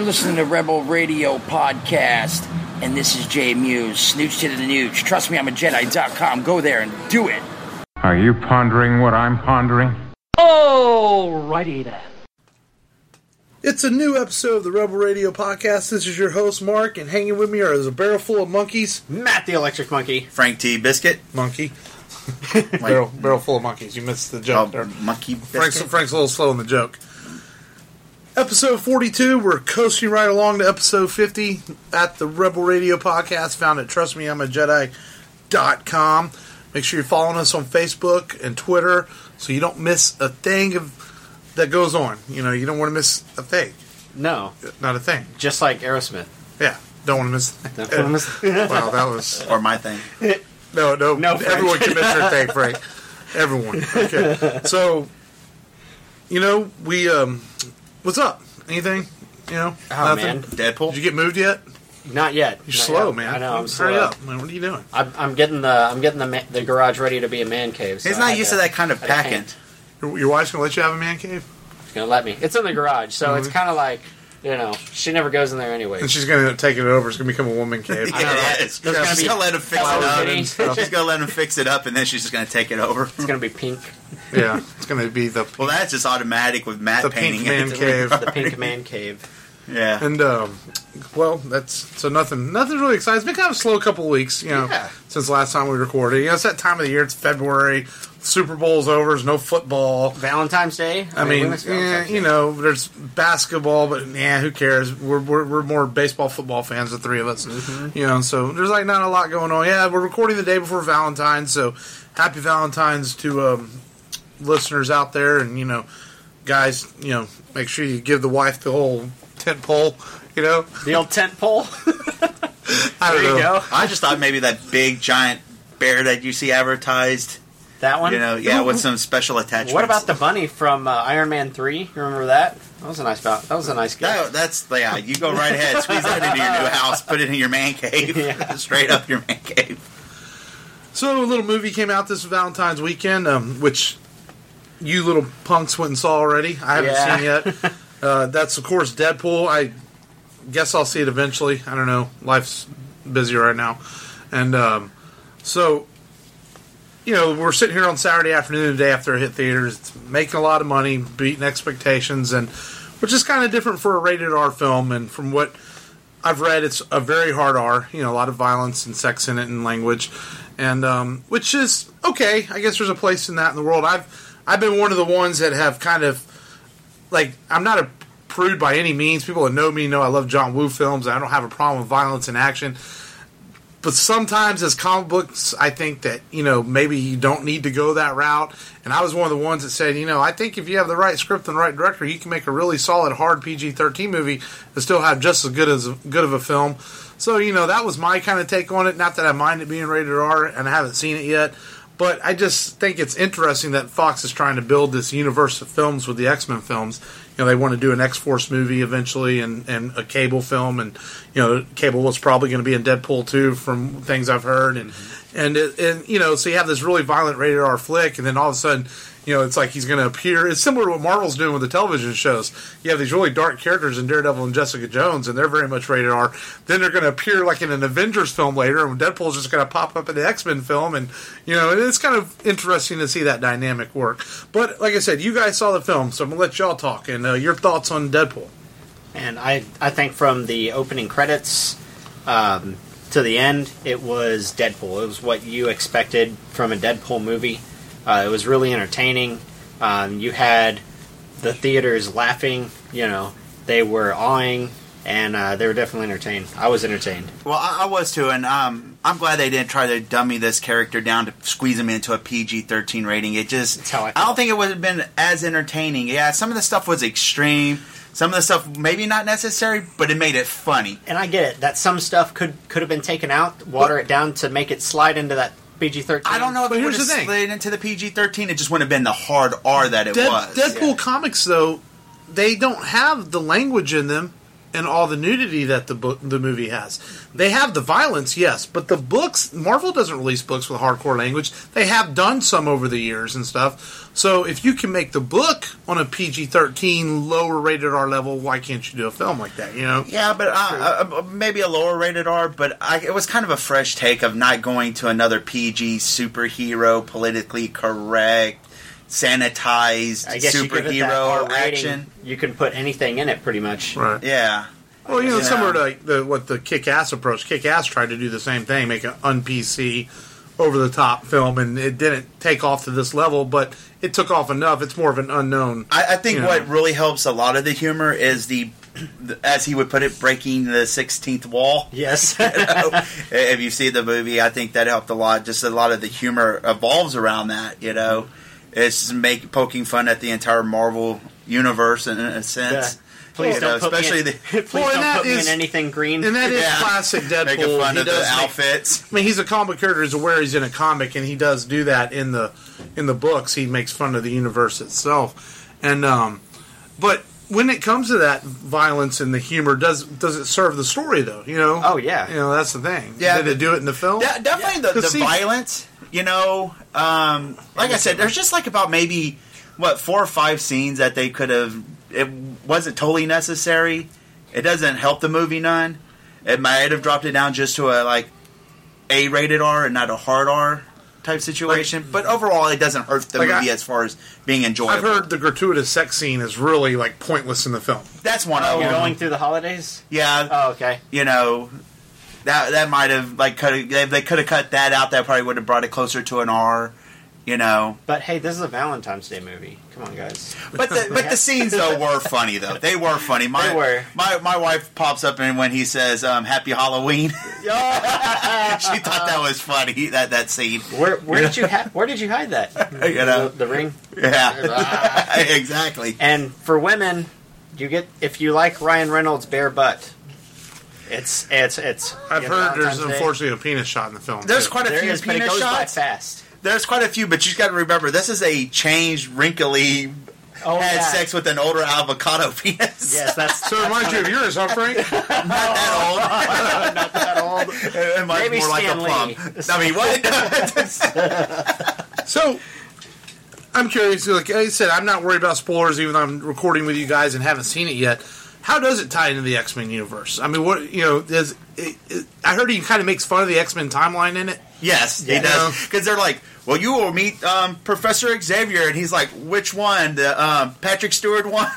listening to Rebel Radio Podcast, and this is Jay Muse. Snooch to the nooch. Trust me, I'm a Jedi.com. Go there and do it. Are you pondering what I'm pondering? Alrighty then. It's a new episode of the Rebel Radio Podcast. This is your host, Mark, and hanging with me are a barrel full of monkeys. Matt the Electric Monkey. Frank T. Biscuit. Monkey. barrel full of monkeys. You missed the joke there. Monkey Biscuit. Frank's a little slow in the joke. Episode 42, we're coasting right along to episode 50 at the Rebel Radio Podcast, found at trustmeimajedi.com. Make sure you're following us on Facebook and Twitter so you don't miss a thing that goes on. You know, you don't want to miss a thing. No. Not a thing. Just like Aerosmith. Yeah, don't want to miss a thing. Wow, that was... Or my thing. No, Frank. everyone can miss their thing, Frank. Everyone. Okay. So, you know, we... what's up? Anything? You know? Oh, nothing? man. Deadpool? Did you get moved yet? Not yet. You're slow, man. I know, I'm slow. Hurry up, man. What are you doing? I'm getting the garage ready to be a man cave. So He's not used to that kind of packing. Your wife's going to let you have a man cave? She's going to let me. It's in the garage, so it's kind of like, you know, she never goes in there anyway. And she's going to take it over. It's going to become a woman cave. Yeah, she's going to let him fix it up. She's going to let him fix it up, and then she's just going to take it over. It's going to be pink. Yeah, it's going to be the... Well, that's just automatic with Matt painting pink man it. cave. The pink man cave. Yeah. And, well, nothing really exciting. It's been kind of a slow couple of weeks, you know, since last time we recorded. You know, it's that time of the year. It's February. Super Bowl's over. There's no football. Valentine's Day? I mean, you know, there's basketball, but, who cares? We're more baseball, football fans, the three of us. Mm-hmm. You know, so there's, like, not a lot going on. Yeah, we're recording the day before Valentine's, so happy Valentine's to listeners out there. And, you know, guys, you know, make sure you give the wife the whole... tent pole, you know? The old tent pole? I don't know. There you go. I just thought maybe that big, giant bear that you see advertised. That one? You know, yeah, with some special attachments. What about the bunny from Iron Man 3? You remember that? That was a nice gift. Yeah, you go right ahead. Squeeze that into your new house. Put it in your man cave. Yeah. Straight up your man cave. So a little movie came out this Valentine's weekend, which you little punks went and saw already. I haven't seen yet. That's, of course, Deadpool. I guess I'll see it eventually. I don't know. Life's busy right now. And so, you know, we're sitting here on Saturday afternoon, the day after it hit theaters. It's making a lot of money, beating expectations, and which is kind of different for a rated R film. And from what I've read, it's a very hard R. You know, a lot of violence and sex in it and language. And which is okay. I guess there's a place in that in the world. I've been one of the ones that have kind of... Like, I'm not a prude by any means. People that know me know I love John Woo films. I don't have a problem with violence and action. But sometimes as comic books, I think that, you know, maybe you don't need to go that route. And I was one of the ones that said, you know, I think if you have the right script and the right director, you can make a really solid, hard PG-13 movie and still have just as good of a film. So, you know, that was my kind of take on it. Not that I mind it being rated R, and I haven't seen it yet. But I just think it's interesting that Fox is trying to build this universe of films with the X-Men films. You know, they want to do an X-Force movie eventually and a Cable film. And, you know, Cable was probably going to be in Deadpool 2 from things I've heard. And you know, so you have this really violent rated R flick, and then all of a sudden, you know, it's like he's going to appear. It's similar to what Marvel's doing with the television shows. You have these really dark characters in Daredevil and Jessica Jones, and they're very much rated R. Then they're going to appear like in an Avengers film later, and Deadpool's just going to pop up in the X-Men film. And, you know, it's kind of interesting to see that dynamic work. But, like I said, you guys saw the film, so I'm going to let y'all talk. And your thoughts on Deadpool? And I think from the opening credits to the end, it was Deadpool. It was what you expected from a Deadpool movie. It was really entertaining. You had the theaters laughing. You know, they were awing, and they were definitely entertained. I was entertained. Well, I was too, and I'm glad they didn't try to dummy this character down to squeeze him into a PG-13 rating. It just, That's how I don't think it would have been as entertaining. Yeah, some of the stuff was extreme. Some of the stuff maybe not necessary, but it made it funny. And I get it that some stuff could have been taken out, water it down to make it slide into that PG-13. I don't know if it would have slid into the PG-13. It just wouldn't have been the hard R that it was. Deadpool comics, though, they don't have the language in them and all the nudity that the movie has. They have the violence, yes, but the books, Marvel doesn't release books with hardcore language. They have done some over the years and stuff. So if you can make the book on a PG-13 lower rated R level, why can't you do a film like that, you know? Yeah, but maybe a lower rated R, but it was kind of a fresh take of not going to another PG superhero, politically correct, sanitized I guess superhero action. You can put anything in it, pretty much. Right. Yeah. Well, you know, similar to like the Kick-Ass approach. Kick-Ass tried to do the same thing, make an un-PC, over-the-top film, and it didn't take off to this level, but it took off enough. It's more of an unknown. I think what really helps a lot of the humor is as he would put it, breaking the 16th wall. Yes. You know? If you see the movie, I think that helped a lot. Just a lot of the humor evolves around that, you know. It's poking fun at the entire Marvel universe in a sense. Yeah. Please don't put especially me in anything green. And that is classic Deadpool. Making fun of the outfits. I mean, he's a comic character, is aware he's in a comic, and he does do that in the books. He makes fun of the universe itself, and but when it comes to that violence and the humor, does it serve the story though? You know? Oh yeah. You know, that's the thing. Yeah, did it do it in the film? Definitely the violence. You know, like I said, there's just like about maybe 4 or 5 scenes that they could have. It wasn't totally necessary. It doesn't help the movie none. It might have dropped it down just to a A-rated R and not a hard R type situation. But overall, it doesn't hurt the movie as far as being enjoyable. I've heard the gratuitous sex scene is really pointless in the film. That's one of them. Going through the holidays. Yeah. Oh, okay. You know, that might have they could have cut that out. That probably would have brought it closer to an R. You know, but hey, this is a Valentine's Day movie. Come on, guys. But the scenes though were funny though. They were funny. They were. My wife pops up and when he says "Happy Halloween," she thought that was funny. That scene. Where did you hide that? You know, the ring. Yeah, exactly. And for women, if you like Ryan Reynolds' bare butt. It's. I've heard there's unfortunately a penis shot in the film. There's quite a few penis penis shots. shots. By fast. There's quite a few, but you got to remember this is a changed, wrinkly. Had sex with an older avocado penis. Yes, that's. So it reminds you of yours, huh, Frank? Not that old. Not that old. It might be more like a plum. I mean, what? So, I'm curious. Like I said, I'm not worried about spoilers, even though I'm recording with you guys and haven't seen it yet. How does it tie into the X-Men universe? I mean, what I heard he kind of makes fun of the X-Men timeline in it. Yes, he does. Because they're like, well, you will meet Professor Xavier, and he's like, which one? The Patrick Stewart one?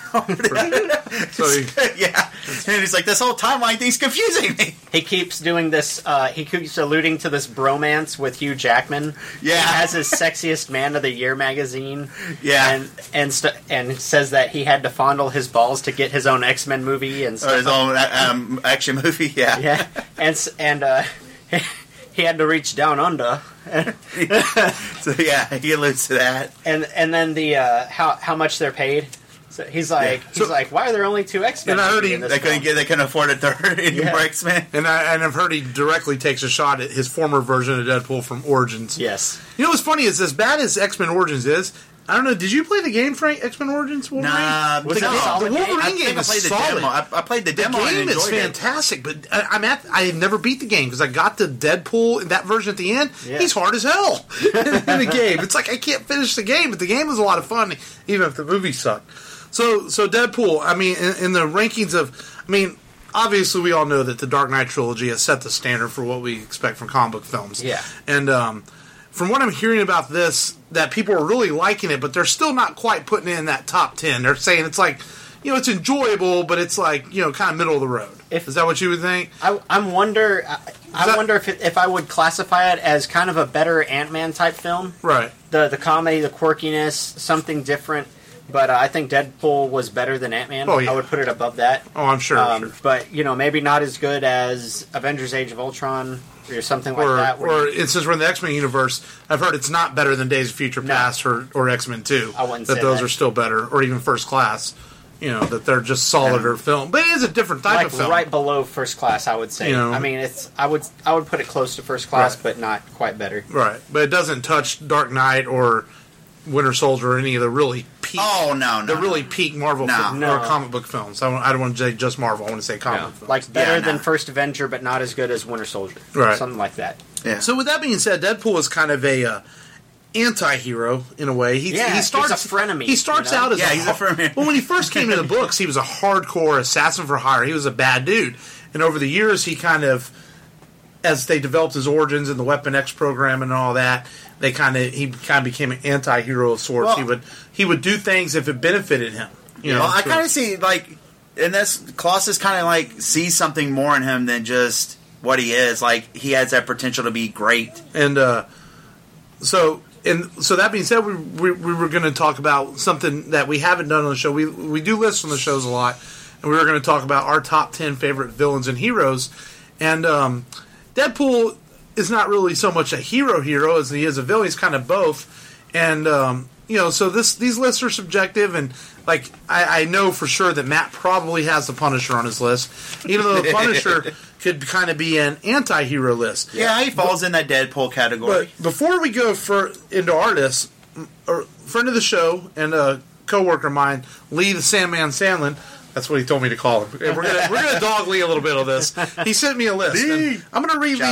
Yeah. And he's like, this whole timeline thing's confusing me. He keeps doing this, he keeps alluding to this bromance with Hugh Jackman. Yeah. He has his Sexiest Man of the Year magazine. Yeah. And says that he had to fondle his balls to get his own X-Men movie and stuff. Or his own action movie, yeah. Yeah. And he had to reach down under. So yeah, he alludes to that. And then the how much they're paid. So he's like, why are there only 2 X-Men? And I heard they couldn't afford a third anymore X-Men. And I've heard he directly takes a shot at his former version of Deadpool from Origins. Yes. You know what's funny is, as bad as X-Men Origins is, I don't know. Did you play the game, Frank? X-Men Origins Wolverine? Nah, the Wolverine game is solid. I played the demo. The game is fantastic, but I have never beat the game because I got the Deadpool in that version at the end. Yeah. He's hard as hell in the game. It's like I can't finish the game, but the game was a lot of fun, even if the movie sucked. So Deadpool. I mean, in the rankings of, obviously we all know that the Dark Knight trilogy has set the standard for what we expect from comic book films. Yeah, and from what I'm hearing about this, that people are really liking it, but they're still not quite putting it in that top 10. They're saying it's like, it's enjoyable, but it's like, kind of middle of the road. Is that what you would think? I wonder if I would classify it as kind of a better Ant-Man type film. Right. The comedy, the quirkiness, something different. But I think Deadpool was better than Ant-Man. Oh, yeah. I would put it above that. Oh, I'm sure. But, maybe not as good as Avengers Age of Ultron or something like that. Or since we're in the X-Men universe, I've heard it's not better than Days of Future Past or X-Men 2. I wouldn't say that. Those are still better. Or even First Class. That they're just solider film. But it is a different type of film. Right below First Class, I would say. I would put it close to First Class, but not quite better. Right. But it doesn't touch Dark Knight or Winter Soldier or any of the really peak. Oh no, The really peak Marvel No. or comic book films. I don't want to say just Marvel. I want to say comic book films. Like better Yeah, than no. First Avenger, but not as good as Winter Soldier. Right. Something like that. Yeah. So with that being said, Deadpool is kind of a anti-hero in a way. He starts he's a frenemy. He starts you know? out as he's a frenemy. Well, when he first came into the books, he was a hardcore assassin for hire. He was a bad dude, and over the years, he kind of, as they developed his origins and the Weapon X program and all that, he kind of became an anti-hero of sorts. Well, he would do things if it benefited him. You know, Well, I so- kind of see like in this, Colossus kind of like sees something more in him than just what he is. Like he has that potential to be great. And so that being said, we were going to talk about something that we haven't done on the show. We do lists on the shows a lot, and we were going to talk about our top 10 favorite villains and heroes. And Deadpool is not really so much a hero as he is a villain. He's kind of both. And so these lists are subjective, and like I know for sure that Matt probably has the Punisher on his list, even though the Punisher could kind of be an anti-hero list. Yeah, he falls in that Deadpool category. But before we go into our list, a friend of the show and a co-worker of mine, Lee the Sandman Sandlin, that's what he told me to call him. And we're gonna dog Lee a little bit on this. He sent me a list. And I'm gonna read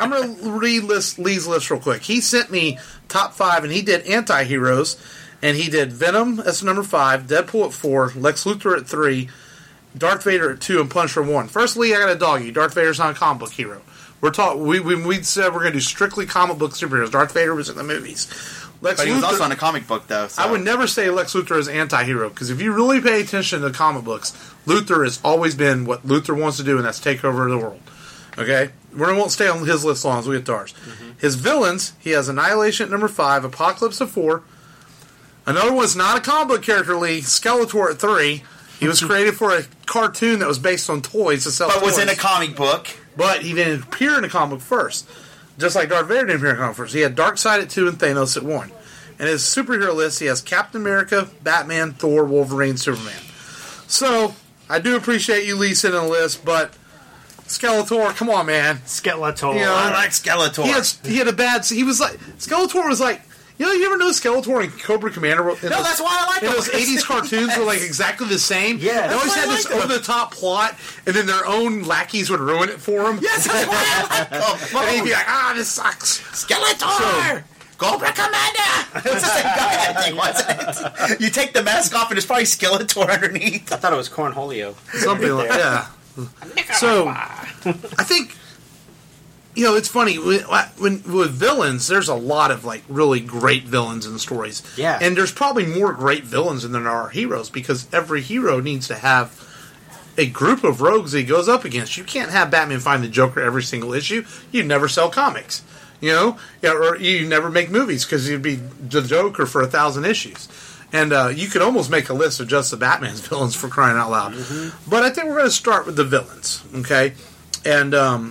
Lee's list real quick. He sent me top 5, and he did anti-heroes, and he did Venom as number 5, Deadpool at 4, Lex Luthor at 3, Darth Vader at 2, and Punisher 1. First, Lee, I got to dog you. Darth Vader's not a comic book hero. We said we're going to do strictly comic book superheroes. Darth Vader was in the movies. But he was also in a comic book, though. So. I would never say Lex Luthor is anti-hero, because if you really pay attention to the comic books, Luthor has always been what Luthor wants to do, and that's take over the world. Okay? We won't stay on his list long as we get to ours. Mm-hmm. His villains, he has Annihilation at number 5, Apocalypse at 4. Another one's not a comic book character, Lee, Skeletor at 3. He was created for a cartoon that was based on toys to sell But toys. was in a comic book. But he didn't appear in a comic book first. Just like Darth Vader didn't appear in a comic book first. He had Darkseid at 2 and Thanos at 1. And his superhero list, he has Captain America, Batman, Thor, Wolverine, Superman. So, I do appreciate you, Lee, sending a list, but Skeletor, come on, man. Skeletor. You know, I like Skeletor. He had a bad... He was like... Skeletor was like... You ever know Skeletor and Cobra Commander? That's why I like and them. those 80s cartoons were like exactly the same. Yeah. They always That's had why I this like them. over-the-top plot, and then their own lackeys would ruin it for them. Yes, that's why I like them. And he'd be like, this sucks. Skeletor! Cobra Commander! It's the same guy, I think, wasn't it? You take the mask off and it's probably Skeletor underneath. I thought it was Cornholio. Something like that. So, I think... it's funny when with villains. There's a lot of like really great villains in the stories. Yeah, and there's probably more great villains than there are heroes because every hero needs to have a group of rogues that he goes up against. You can't have Batman find the Joker every single issue. You'd never sell comics, or you never make movies because you'd be the Joker for 1,000 issues. And you could almost make a list of just the Batman's villains for crying out loud. Mm-hmm. But I think we're going to start with the villains, okay? And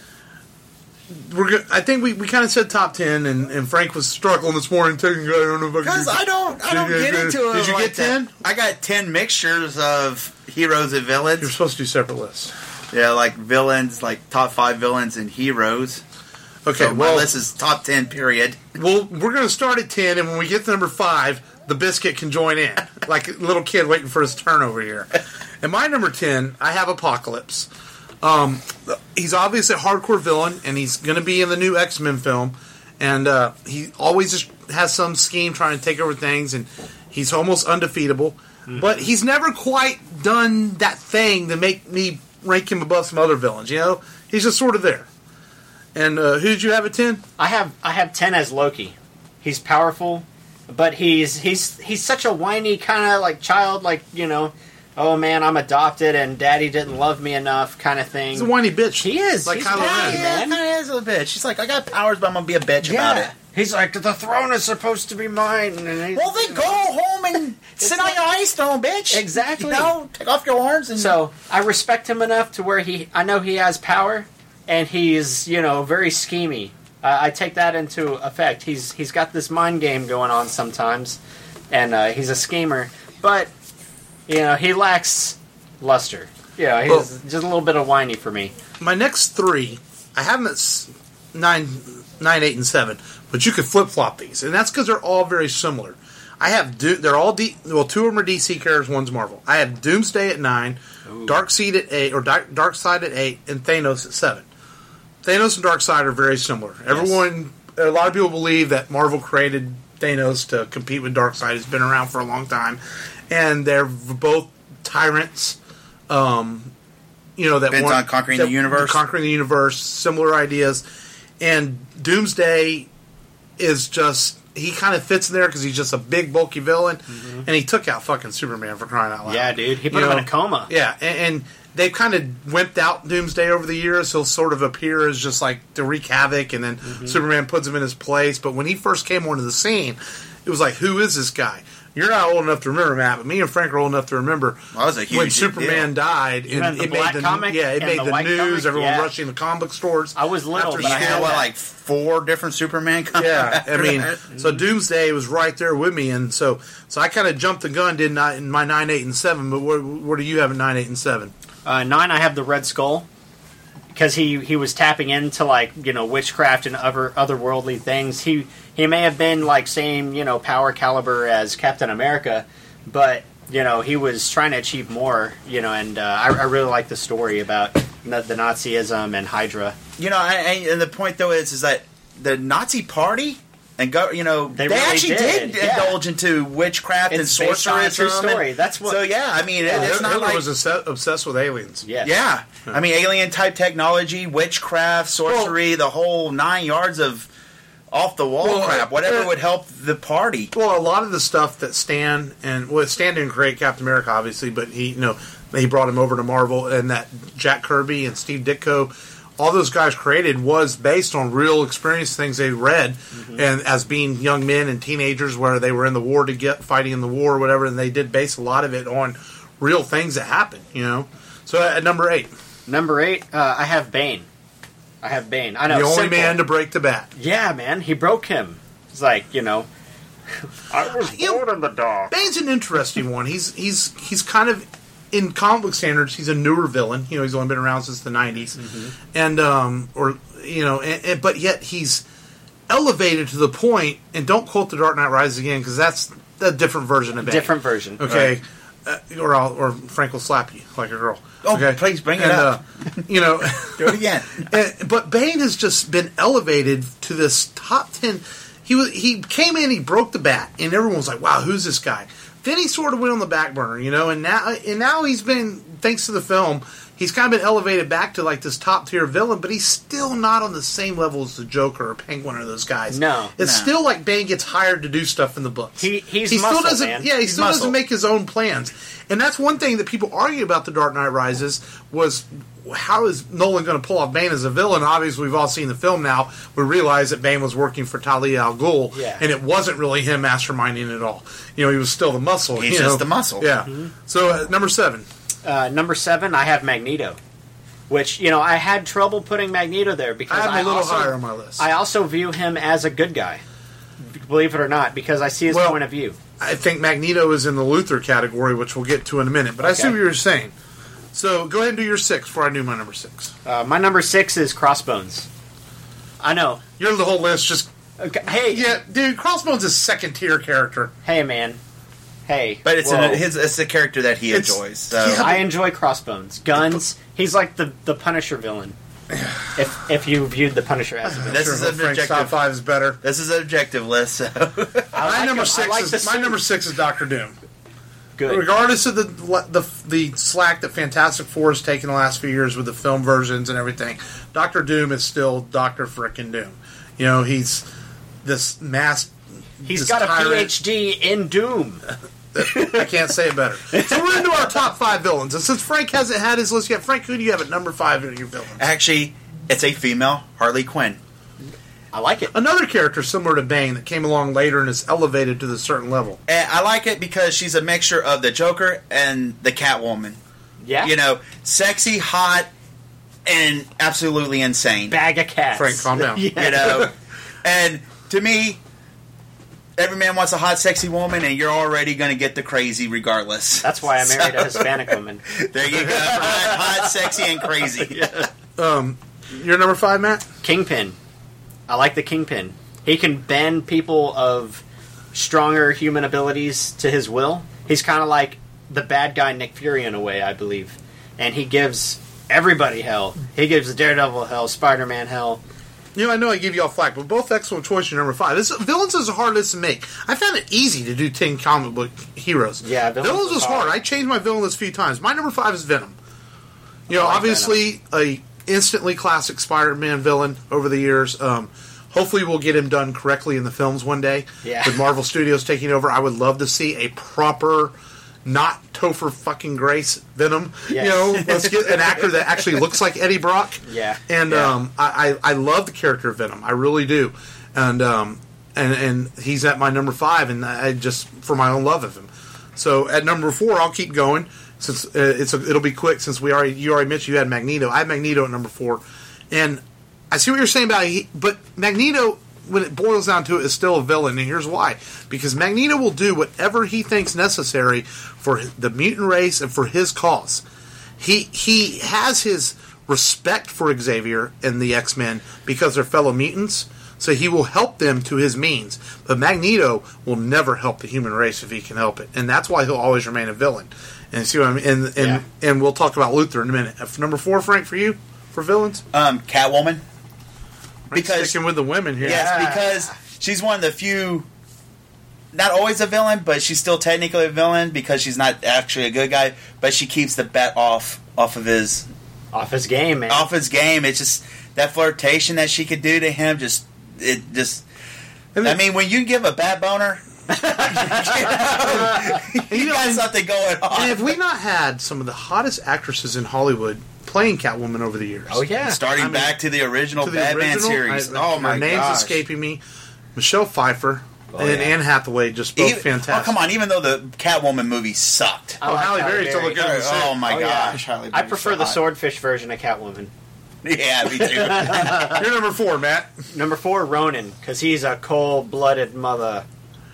I think we kind of said top 10, and Frank was struggling this morning taking. I don't know if because I don't get into it. Did you get 10? I got 10 mixtures of heroes and villains. You're supposed to do separate lists. Yeah, like villains, like top 5 villains and heroes. Okay, so my list is top 10. Period. Well, we're going to start at 10, and when we get to number 5, the biscuit can join in, like a little kid waiting for his turn over here. And my number 10, I have Apocalypse. He's obviously a hardcore villain, and he's going to be in the new X-Men film. And he always just has some scheme trying to take over things, and he's almost undefeatable. Mm-hmm. But he's never quite done that thing to make me rank him above some other villains. He's just sort of there. And who did you have at 10? I have 10 as Loki. He's powerful, but he's such a whiny kind of like child, like oh man, I'm adopted and daddy didn't love me enough kind of thing. He's a whiny bitch. He is. Like he's Kylo whiny, Ren. man. He kind of is a bitch. He's like, I got powers, but I'm going to be a bitch about it. He's like, the throne is supposed to be mine. And well, then go home and sit on your ice throne, bitch. Exactly. Take off your horns. And so I respect him enough to where I know he has power, and he's very schemy. I take that into effect. He's got this mind game going on sometimes, and he's a schemer, but he lacks luster. He's just a little bit of whiny for me. My next 3, I have them at 9, 8, and 7, but you could flip-flop these, and that's because they're all very similar. I have they're all two of them are DC characters, one's Marvel. I have Doomsday at 9, Darkseid at 8, or Darkseid at 8, and Thanos at 7. Thanos and Darkseid are very similar. Yes. A lot of people believe that Marvel created Thanos to compete with Darkseid. It's been around for a long time, and they're both tyrants. That bent on conquering the universe, similar ideas, and Doomsday is just. He kind of fits in there because he's just a big, bulky villain, and he took out fucking Superman for crying out loud. Yeah, dude. He put him in a coma. Yeah, and they've kind of wimped out Doomsday over the years. He'll sort of appear as just like to wreak havoc, and then Superman puts him in his place. But when he first came onto the scene, it was like, who is this guy? You're not old enough to remember, Matt, but me and Frank are old enough to remember when Superman died. And it made the news. Everyone rushing the comic book stores. I was little, but I had like 4 different Superman comics. Yeah, I mean, so Doomsday was right there with me, and so I kind of jumped the gun, did not in my 9, 8, and 7. But what do you have in 9, 8, and 7? 9, I have the Red Skull. Because he was tapping into witchcraft and otherworldly things. He may have been like same power caliber as Captain America, but he was trying to achieve more. And I really like the story about the Nazism and Hydra. And the point though is that the Nazi Party and they really actually did indulge into witchcraft and sorcery. It's a true story. That's what. So I mean, it's not Hitler like was obsessed with aliens. Yes. Yeah, I mean, alien type technology, witchcraft, sorcery, the whole 9 yards of off the wall crap. Whatever would help the party. Well, a lot of the stuff that Stan didn't create Captain America, obviously, but he brought him over to Marvel, and that Jack Kirby and Steve Ditko. All those guys created was based on real experience, things they read, and as being young men and teenagers, where they were in the war fighting in the war or whatever, and they did base a lot of it on real things that happened. So at number 8, I have Bane. I know the only man to break the bat. Yeah, man, he broke him. It's like I was born in the dark. Bane's an interesting one. He's kind of. In comic book standards, he's a newer villain. He's only been around since the 90s. And, but yet he's elevated to the point, and don't quote The Dark Knight Rises again, because that's a different version of Bane. Different version. Okay. Right. Or Frank will slap you like a girl. Oh, okay? Please bring it up. Do it again. But Bane has just been elevated to this top 10. He came in, he broke the bat, and everyone was like, wow, who's this guy? Then he sort of went on the back burner, and now he's been, thanks to the film, he's kind of been elevated back to like this top tier villain, but he's still not on the same level as the Joker or Penguin or those guys. It's still like Bane gets hired to do stuff in the books. He still doesn't, man. Yeah, he still doesn't make his own plans, and that's one thing that people argue about The Dark Knight Rises was. How is Nolan going to pull off Bane as a villain? Obviously, we've all seen the film now. We realize that Bane was working for Talia al Ghul, and it wasn't really him masterminding it all. He was still the muscle. He's just the muscle. Yeah. So, number 7. Number 7, I have Magneto. Which, I had trouble putting Magneto there because I have a little higher on my list. I also view him as a good guy, believe it or not, because I see his point of view. I think Magneto is in the Luthor category, which we'll get to in a minute. But I see what you're saying. So, go ahead and do your 6 before I do my number 6. My number 6 is Crossbones. I know. You're the whole list just... Okay. Hey. Yeah, dude, Crossbones is a second-tier character. Hey, man. Hey. But it's a character that he enjoys. So. Yeah, I enjoy Crossbones. Guns. He's like the Punisher villain. if you viewed the Punisher as a villain. This is an objective. Top 5 is better. This is an objective list. So. My number 6 is Doctor Doom. Good. Regardless of the slack that Fantastic Four has taken the last few years with the film versions and everything, Doctor Doom is still Doctor Frickin' Doom. He's this mass. He's got a PhD in Doom. I can't say it better. So we're into our top 5 villains, and since Frank hasn't had his list yet, Frank, who do you have at number 5 in your villains? Actually, it's a female Harley Quinn. I like it. Another character similar to Bane that came along later and is elevated to a certain level. And I like it because she's a mixture of the Joker and the Catwoman. Yeah. Sexy, hot, and absolutely insane. Bag of cats. Frank, calm down. And to me, every man wants a hot, sexy woman, and you're already going to get the crazy regardless. That's why I married a Hispanic woman. There you go. Hot, sexy, and crazy. Your number 5, Matt? Kingpin. I like the Kingpin. He can bend people of stronger human abilities to his will. He's kind of like the bad guy Nick Fury in a way, I believe. And he gives everybody hell. He gives Daredevil hell, Spider-Man hell. I know I give you all flack, but both excellent choice in number 5. Villains is a hard list to make. I found it easy to do 10 comic book heroes. Yeah, villains was hard. I changed my villain list a few times. My number 5 is Venom. Obviously a instantly classic Spider-Man villain over the years. Hopefully we'll get him done correctly in the films one day. Yeah. With Marvel Studios taking over, I would love to see a proper, not Topher fucking Grace Venom. Yes. Let's get an actor that actually looks like Eddie Brock. Yeah. And I love the character of Venom. I really do. And he's at my number 5, and I just for my own love of him. So at number 4, I'll keep going since it'll be quick. Since you already mentioned you had Magneto. I have Magneto at number 4, and I see what you're saying about it, but Magneto, when it boils down to it, is still a villain, and here's why. Because Magneto will do whatever he thinks necessary for the mutant race and for his cause. He has his respect for Xavier and the X-Men because they're fellow mutants, so he will help them to his means. But Magneto will never help the human race if he can help it, and that's why he'll always remain a villain. And see what I mean? And we'll talk about Luthor in a minute. Number 4, Frank, for you, for villains? Catwoman. Because sticking with the women here. Yes, because she's one of the few, not always a villain, but she's still technically a villain because she's not actually a good guy, but she keeps the bat off of his game, man. Off his game. It's just that flirtation that she could do to him. I mean, when you give a bat boner, you got something going on. And have we not had some of the hottest actresses in Hollywood playing Catwoman over the years? Oh, yeah. Starting back to the original Batman series. My her name's escaping me. Michelle Pfeiffer and Anne Hathaway, just both fantastic. Oh, come on. Even though the Catwoman movie sucked. Halle Berry still looking good. Oh, my gosh. Yeah. I prefer the swordfish version of Catwoman. Yeah, me too. You're number 4, Matt. Number 4, Ronin, because he's a cold-blooded mother.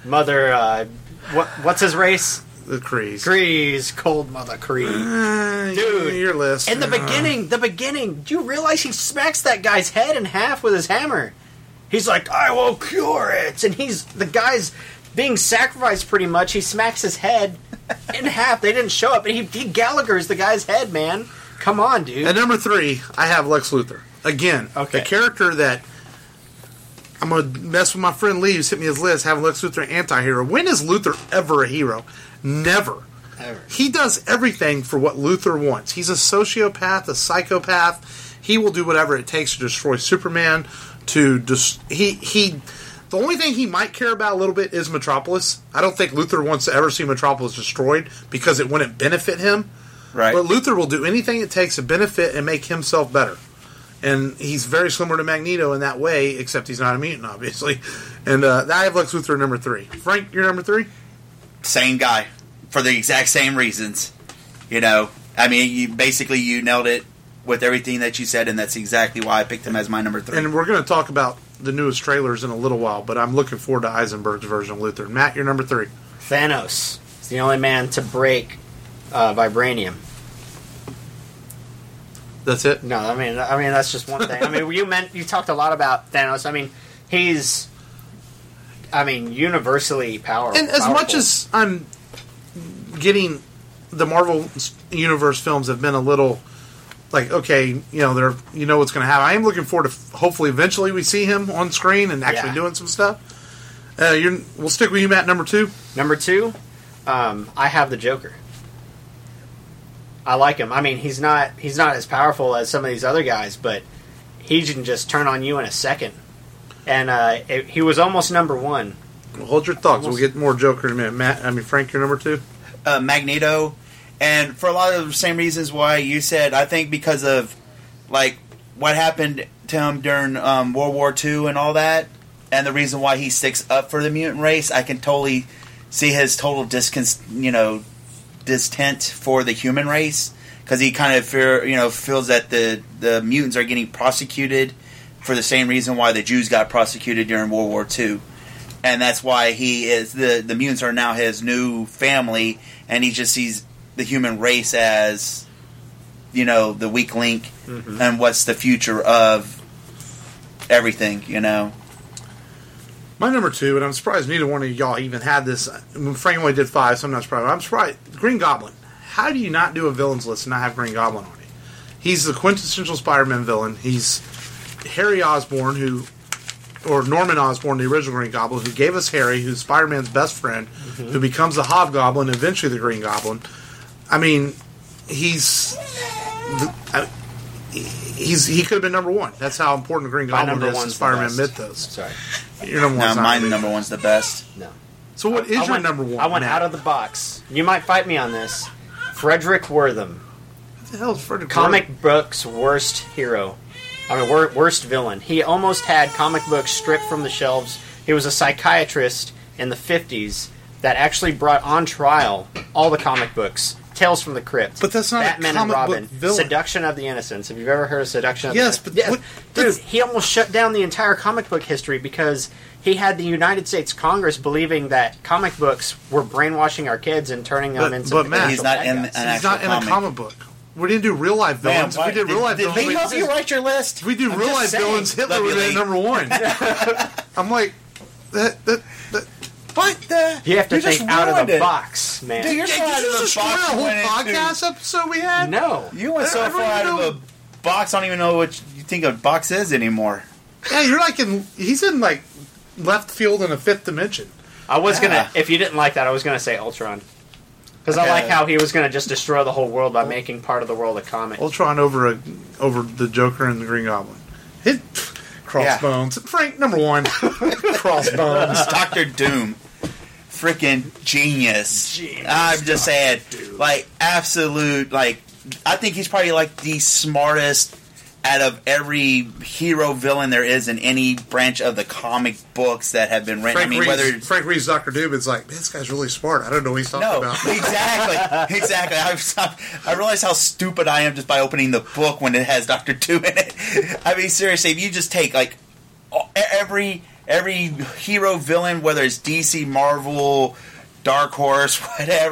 What's his race? The Krees. Krees, cold mother Kree. Dude, your list. In the beginning, do you realize he smacks that guy's head in half with his hammer? He's like, I will cure it. And the guy's being sacrificed pretty much. He smacks his head in half. They didn't show up, but he Gallagher's the guy's head, man. Come on, dude. At number 3, I have Lex Luthor. Again, the character that I'm going to mess with my friend Lee, who's hit me his list, having Lex Luthor an anti-hero. When is Luthor ever a hero? Never. Ever. He does everything for what Luthor wants. He's a sociopath, a psychopath. He will do whatever it takes to destroy Superman. The only thing he might care about a little bit is Metropolis. I don't think Luthor wants to ever see Metropolis destroyed because it wouldn't benefit him. Right. But Luthor will do anything it takes to benefit and make himself better. And he's very similar to Magneto in that way, except he's not a mutant, obviously. And I have Lex Luthor number 3. Frank, you're number 3? Same guy. For the exact same reasons. I mean, you nailed it with everything that you said, and that's exactly why I picked him as my number 3. And we're going to talk about the newest trailers in a little while, but I'm looking forward to Eisenberg's version of Luthor. Matt, you're number 3. Thanos is the only man to break vibranium. That's it? No, I mean that's just one thing. I mean, you talked a lot about Thanos. I mean, he's universally powerful. And as much as I'm getting the Marvel Universe films have been a little like, okay, they're what's going to happen. I am looking forward to hopefully eventually we see him on screen and actually doing some stuff. We'll stick with you, Matt. Number 2. Number 2, I have the Joker. I like him. I mean, he's not as powerful as some of these other guys, but he can just turn on you in a second. And he was almost number 1. Well, hold your thoughts. We'll get more Joker in a minute. Frank, you're number 2? Magneto. And for a lot of the same reasons why you said, I think because of, like, what happened to him during World War II and all that, and the reason why he sticks up for the mutant race, I can totally see his total distent for the human race, because he kind of feels that the mutants are getting prosecuted for the same reason why the Jews got prosecuted during World War II, and that's why the mutants are now his new family, and he just sees the human race as the weak link, and what's the future of everything. My number 2, and I'm surprised neither one of y'all even had this. Frank only did 5, so I'm not surprised. I'm surprised. Green Goblin. How do you not do a villains list and not have Green Goblin on it? He's the quintessential Spider-Man villain. He's Harry Osborn, or Norman Osborn, the original Green Goblin, who gave us Harry, who's Spider-Man's best friend, who becomes the Hobgoblin, eventually the Green Goblin. I mean, he could have been number 1. That's how important the Green Goblin is in Spider-Man mythos. Sorry. Your number one's No, my number 1's the best. No. So what is your number 1? I went Matt? out of the box. You might fight me on this. Frederick Wortham. What the hell is Frederick Comic book's worst hero. I mean, worst villain. He almost had comic books stripped from the shelves. He was a psychiatrist in the 50s that actually brought on trial all the comic books. Tales from the Crypt. But that's not Batman a comic and Robin. book villain. Seduction of the Innocents. Have you ever heard of Seduction of Yes, the but Innocents? Dude, he almost shut down the entire comic book history because he had the United States Congress believing that comic books were brainwashing our kids and turning them into but Matt, he's not bad in guys. an He's not in actual a comic book. We didn't do real life villains. Man, If we did real life did villains. he help you write your list? If we do I'm real just life saying. villains, Hitler Love you, would be Lee. number 1. I'm like, that. But You have to you just think out of ruined the it. box, man. Dude, you're so Did out you of the just destroy box. a you whole went into. podcast episode we had? No. You went so I far don't out even of the box, I don't even know what you think a box is anymore. Yeah, you're like he's in like left field in a 5th dimension. I was Yeah. gonna, if you didn't like that, I was gonna say Ultron. Because I Okay. like how he was gonna just destroy the whole world by making part of the world a comic. Ultron over the Joker and the Green Goblin. Hit Crossbones. Frank, number 1. Crossbones. Dr. Doom. Freaking genius. I'm just saying, like, absolute, like, I think he's probably, like, the smartest out of every hero villain there is in any branch of the comic books that have been written. Frank Reed's Dr. Doom is like, this guy's really smart. I don't know what he's talking No, about. exactly. I realize how stupid I am just by opening the book when it has Dr. Doom in it. I mean, seriously, if you just take, like, every hero villain, whether it's DC, Marvel, Dark Horse, whatever,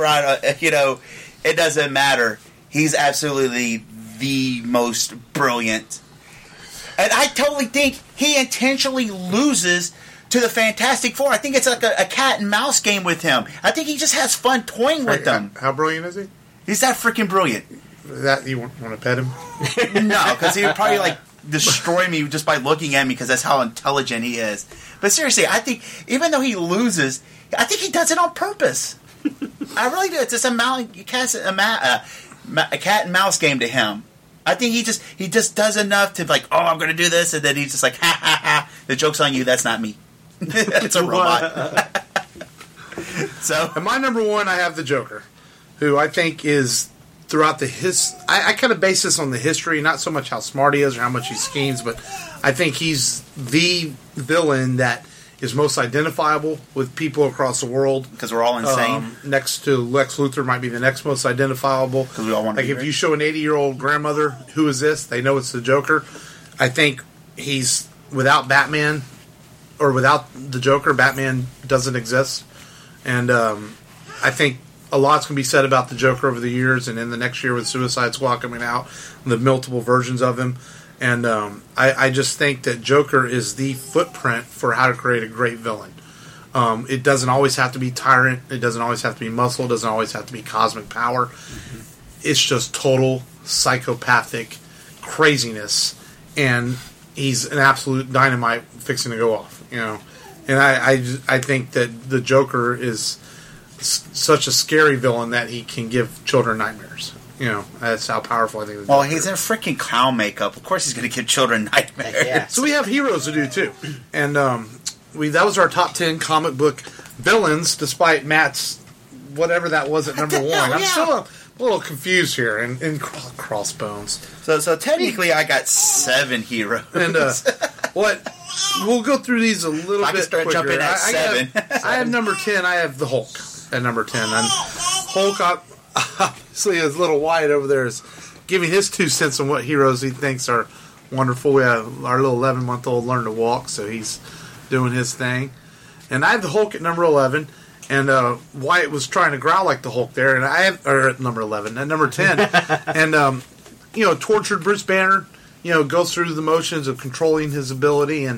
it doesn't matter. He's absolutely the most brilliant. And I totally think he intentionally loses to the Fantastic Four. I think it's like a cat and mouse game with him. I think he just has fun toying with them. How brilliant is he? He's that freaking brilliant. That you want to pet him? No, because he would probably like destroy me just by looking at me because that's how intelligent he is. But seriously, I think even though he loses, I think he does it on purpose. I really do. It's just a cat and mouse game to him. I think he just does enough to like, oh, I'm going to do this, and then he's just like, ha ha ha. The joke's on you. That's not me. It's a robot. So, And my number 1, I have the Joker, who I think is throughout I kind of base this on the history, not so much how smart he is or how much he schemes, but I think he's the villain that is most identifiable with people across the world. because we're all insane. Next to Lex Luthor might be the next most identifiable. Because we all want to Like be if rich. you show an 80-year-old grandmother who is this, they know it's the Joker. I think he's without Batman or without the Joker, Batman doesn't exist. And I think a lot's going to be said about the Joker over the years, and in the next year with Suicide Squad coming out, the multiple versions of him. And I just think that Joker is the footprint for how to create a great villain. It doesn't always have to be tyrant. It doesn't always have to be muscle. It doesn't always have to be cosmic power. Mm-hmm. It's just total psychopathic craziness, and he's an absolute dynamite fixing to go off. And I think that the Joker is such a scary villain that he can give children nightmares. That's how powerful I think. The Well, Joker he's is. in freaking clown makeup. Of course, he's going to give children nightmares. Yeah. So we have heroes to do too, and that was our top 10 comic book villains. Despite Matt's whatever that was at number 1, I'm still a little confused here. And Crossbones, So technically, I got 7 heroes. and what? We'll go through these a little I bit can start quicker. jumping at 7. I have number 10. I have the Hulk at number 10, and Hulk obviously is little Wyatt over there is giving his 2 cents on what heroes he thinks are wonderful. We have our little 11-month-old learn to walk, so he's doing his thing. And I have the Hulk at number 11, and Wyatt was trying to growl like the Hulk there, and at number 11, at number 10, and tortured Bruce Banner, goes through the motions of controlling his ability, and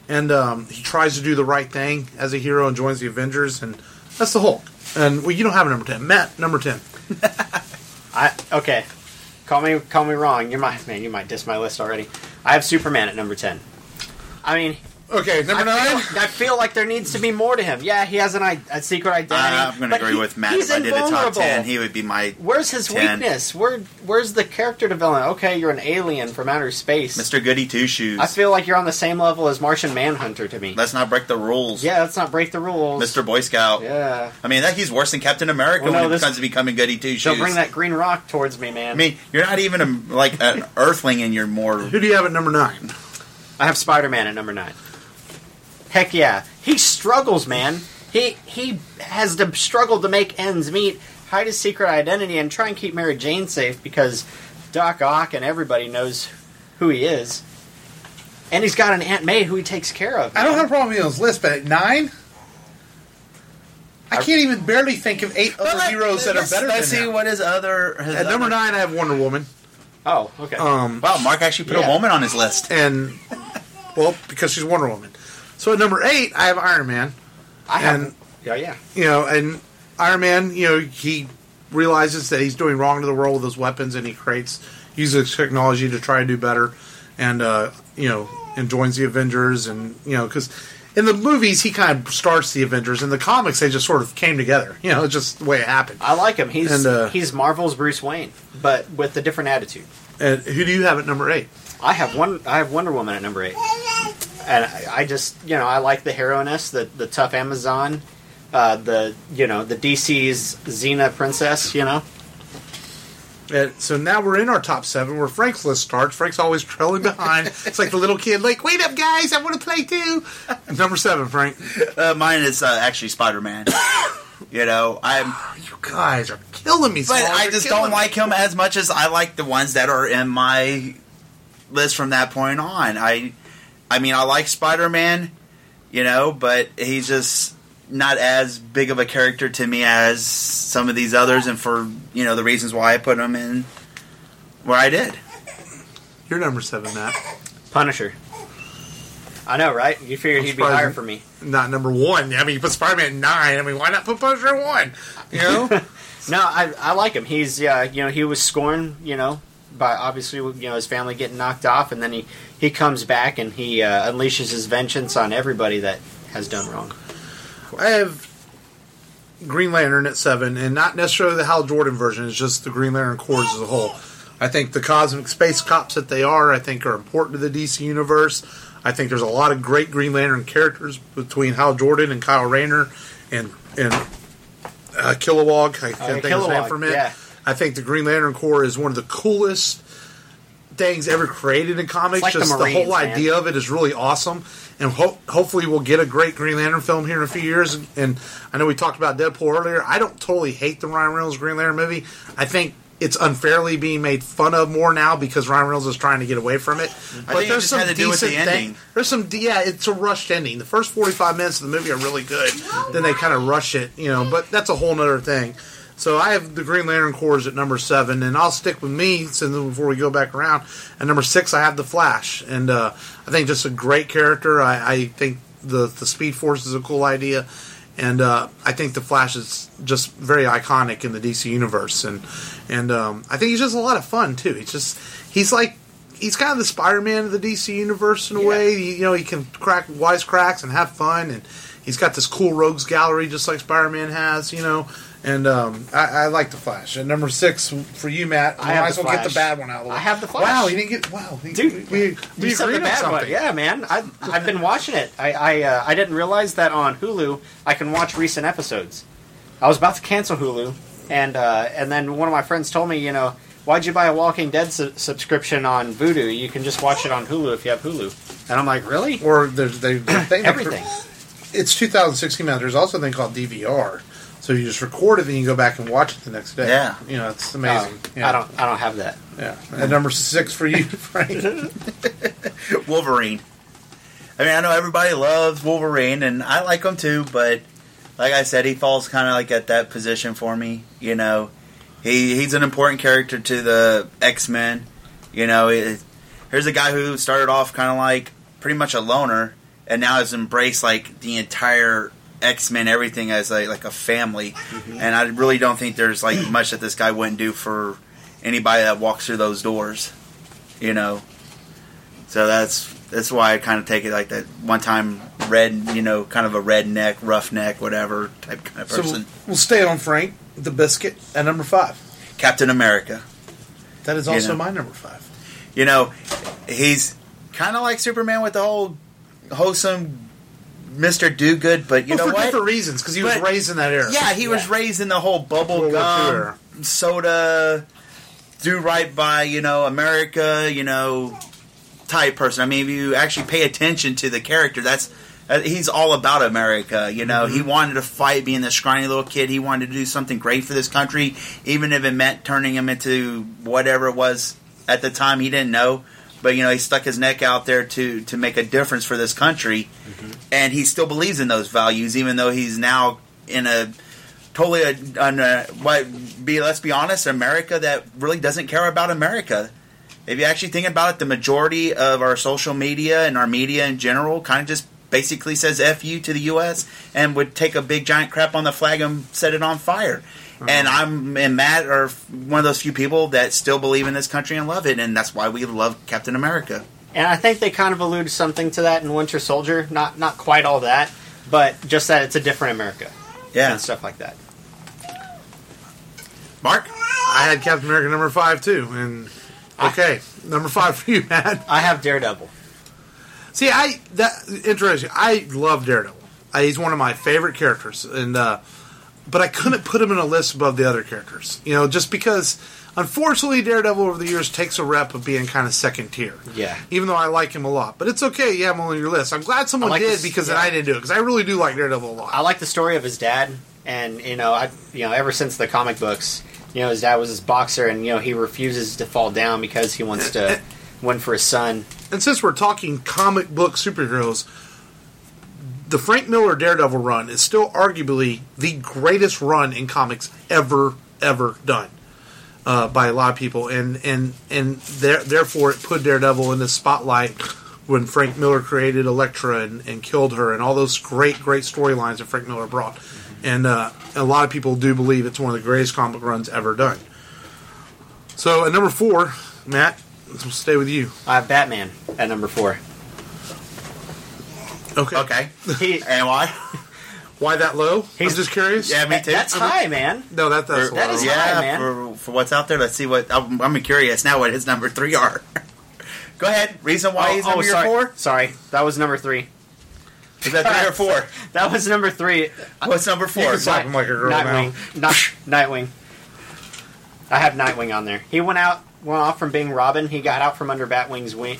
and he tries to do the right thing as a hero and joins the Avengers, and that's the Hulk. And you don't have a number 10, Matt. Number 10. Okay. Call me wrong. You might diss my list already. I have Superman at number 10. I mean, Okay, number 9. I feel like there needs to be more to him. Yeah, he has a secret identity. I'm going to agree with Matt. If I did a top 10, he would be my Where's his 10. weakness? Where's the character development? Okay, you're an alien from outer space. Mr. Goody Two-Shoes. I feel like you're on the same level as Martian Manhunter to me. Let's not break the rules. Yeah, let's not break the rules. Mr. Boy Scout. Yeah. I mean, he's worse than Captain America when it comes to becoming Goody Two-Shoes. Don't bring that green rock towards me, man. I mean, you're not even an Earthling, and you're more... Who do you have at number 9? I have Spider-Man at number 9. Heck yeah. He struggles, man. He has to struggle to make ends meet, hide his secret identity, and try and keep Mary Jane safe because Doc Ock and everybody knows who he is. And he's got an Aunt May who he takes care of. I don't have a problem with his list, but at 9? I can't even barely think of 8 other heroes that are better than Let's see him. what his other... At number 9, I have Wonder Woman. Oh, okay. Wow, Mark actually put a woman on his list. And, well, because she's Wonder Woman. So at number 8, I have Iron Man. Yeah. You know, and Iron Man, you know, he realizes that he's doing wrong to the world with those weapons, and he uses technology to try to do better, and you know, and joins the Avengers, and you know, because in the movies he kind of starts the Avengers. In the comics, they just sort of came together. You know, it's just the way it happened. I like him. He's Marvel's Bruce Wayne, but with a different attitude. And who do you have at number 8? I have Wonder Woman at number 8. And I just, you know, I like the heroiness, the tough Amazon, the DC's Xena princess, you know. So now we're in our top 7 where Frank's list starts. Frank's always trailing behind. It's like the little kid, like, wait up, guys, I want to play too. Number 7, Frank. Mine is actually Spider-Man. You know, you guys are killing me. But I just don't like him as much as I like the ones that are in my list from that point on. I mean, I like Spider-Man, you know, but he's just not as big of a character to me as some of these others, and for, you know, the reasons why I put him in where I did. You're number 7, Matt. Punisher. I know, right? You figured he'd be higher for me. Not number 1. I mean, you put Spider-Man at 9. I mean, why not put Punisher at 1? You know? No, I like him. He's, you know, he was scorned, you know, by obviously, you know, his family getting knocked off, and then he comes back and he unleashes his vengeance on everybody that has done wrong. I have Green Lantern at 7, and not necessarily the Hal Jordan version. It's just the Green Lantern Corps as a whole. I think the cosmic space cops that they are important to the DC universe. I think there's a lot of great Green Lantern characters between Hal Jordan and Kyle Rayner and Kilowog. I can't think of his name for a minute. Yeah. I think the Green Lantern Corps is one of the coolest things ever created in comics. Like just the whole idea of it is really awesome. And hopefully we'll get a great Green Lantern film here in a few years. And I know we talked about Deadpool earlier. I don't totally hate the Ryan Reynolds Green Lantern movie. I think it's unfairly being made fun of more now because Ryan Reynolds is trying to get away from it. But there's some decent things. It's a rushed ending. The first 45 minutes of the movie are really good. Then they kind of rush it, you know. But that's a whole other thing. So I have the Green Lantern Corps at number 7, and I'll stick with me before we go back around. At number 6, I have the Flash, and I think just a great character. I think the Speed Force is a cool idea, and I think the Flash is just very iconic in the DC universe, and I think he's just a lot of fun too. He's kind of the Spider-Man of the DC universe in a way. You know, he can crack wisecracks and have fun, and he's got this cool rogues gallery just like Spider-Man has. You know. And I like the Flash. At number 6 for you, Matt. I might as well get the bad one out of the way. I have the Flash. Wow, you didn't get. Wow, dude, we agreed on something. Yeah, man. I've been watching it. I didn't realize that on Hulu I can watch recent episodes. I was about to cancel Hulu, and then one of my friends told me, you know, why'd you buy a Walking Dead subscription on Vudu? You can just watch it on Hulu if you have Hulu. And I'm like, really? Or there's everything. It's 2016 now. There's also a thing called DVR. So you just record it, then you go back and watch it the next day. Yeah, you know, it's amazing. I don't have that. Yeah. At number 6 for you, Frank. Wolverine. I mean, I know everybody loves Wolverine, and I like him too. But like I said, he falls kind of like at that position for me. You know, he's an important character to the X-Men. You know, here's a guy who started off kind of like pretty much a loner, and now has embraced like the entire X-Men, everything as like a family. Mm-hmm. And I really don't think there's like much that this guy wouldn't do for anybody that walks through those doors, you know. So that's why I kind of take it like that one time red, you know, kind of a redneck, roughneck, whatever type kind of person. So we'll stay on Frank the Biscuit at number 5. Captain America. That is also my number 5. You know, he's kind of like Superman with the whole wholesome Mr. Do-Good, but you know for what? For different reasons, because he was raised in that era. Yeah, he was raised in the whole bubble gum, soda, do right by, you know, America, you know, type person. I mean, if you actually pay attention to the character, he's all about America. You know, he wanted to fight, being this scrawny little kid. He wanted to do something great for this country, even if it meant turning him into whatever it was at the time. He didn't know. But, you know, he stuck his neck out there to make a difference for this country. Mm-hmm. And he still believes in those values, even though he's now in a totally, let's be honest, America that really doesn't care about America. If you actually think about it, the majority of our social media and our media in general kind of just basically says F you to the U.S. and would take a big giant crap on the flag and set it on fire. And Matt are one of those few people that still believe in this country and love it, and that's why we love Captain America. And I think they kind of allude to something to that in Winter Soldier. Not quite all that, but just that it's a different America. Yeah. And stuff like that. Mark? I had Captain America number 5, too. And okay, number 5 for you, Matt. I have Daredevil. See, interesting. I love Daredevil. He's one of my favorite characters, and but I couldn't put him in a list above the other characters. You know, just because, unfortunately, Daredevil over the years takes a rep of being kind of second tier. Yeah. Even though I like him a lot. But it's okay, you have him on your list. I'm glad someone did, because then I didn't do it, because I really do like Daredevil a lot. I like the story of his dad, and, ever since the comic books, his dad was his boxer, and, he refuses to fall down because he wants to win for his son. And since we're talking comic book superheroes, the Frank Miller Daredevil run is still arguably the greatest run in comics ever done by a lot of people, and therefore it put Daredevil in the spotlight when Frank Miller created Elektra and killed her, and all those great storylines that Frank Miller brought. And a lot of people do believe it's one of the greatest comic runs ever done. So at number 4, Matt, we'll stay with you. I have Batman at number 4. Okay. And why? Why that low? I'm just curious. Yeah, me too. That's high, man. No, that's low. That is high, man. For what's out there, let's see what... I'm curious now what his number 3 are. Go ahead. Reason why he's number 4? Sorry, that was number 3. Is that 3 or 4? That was number 3. What's number 4? You can talk him like a girl Nightwing. now. Nightwing. I have Nightwing on there. He went off from being Robin. He got out from under Batwing's wing,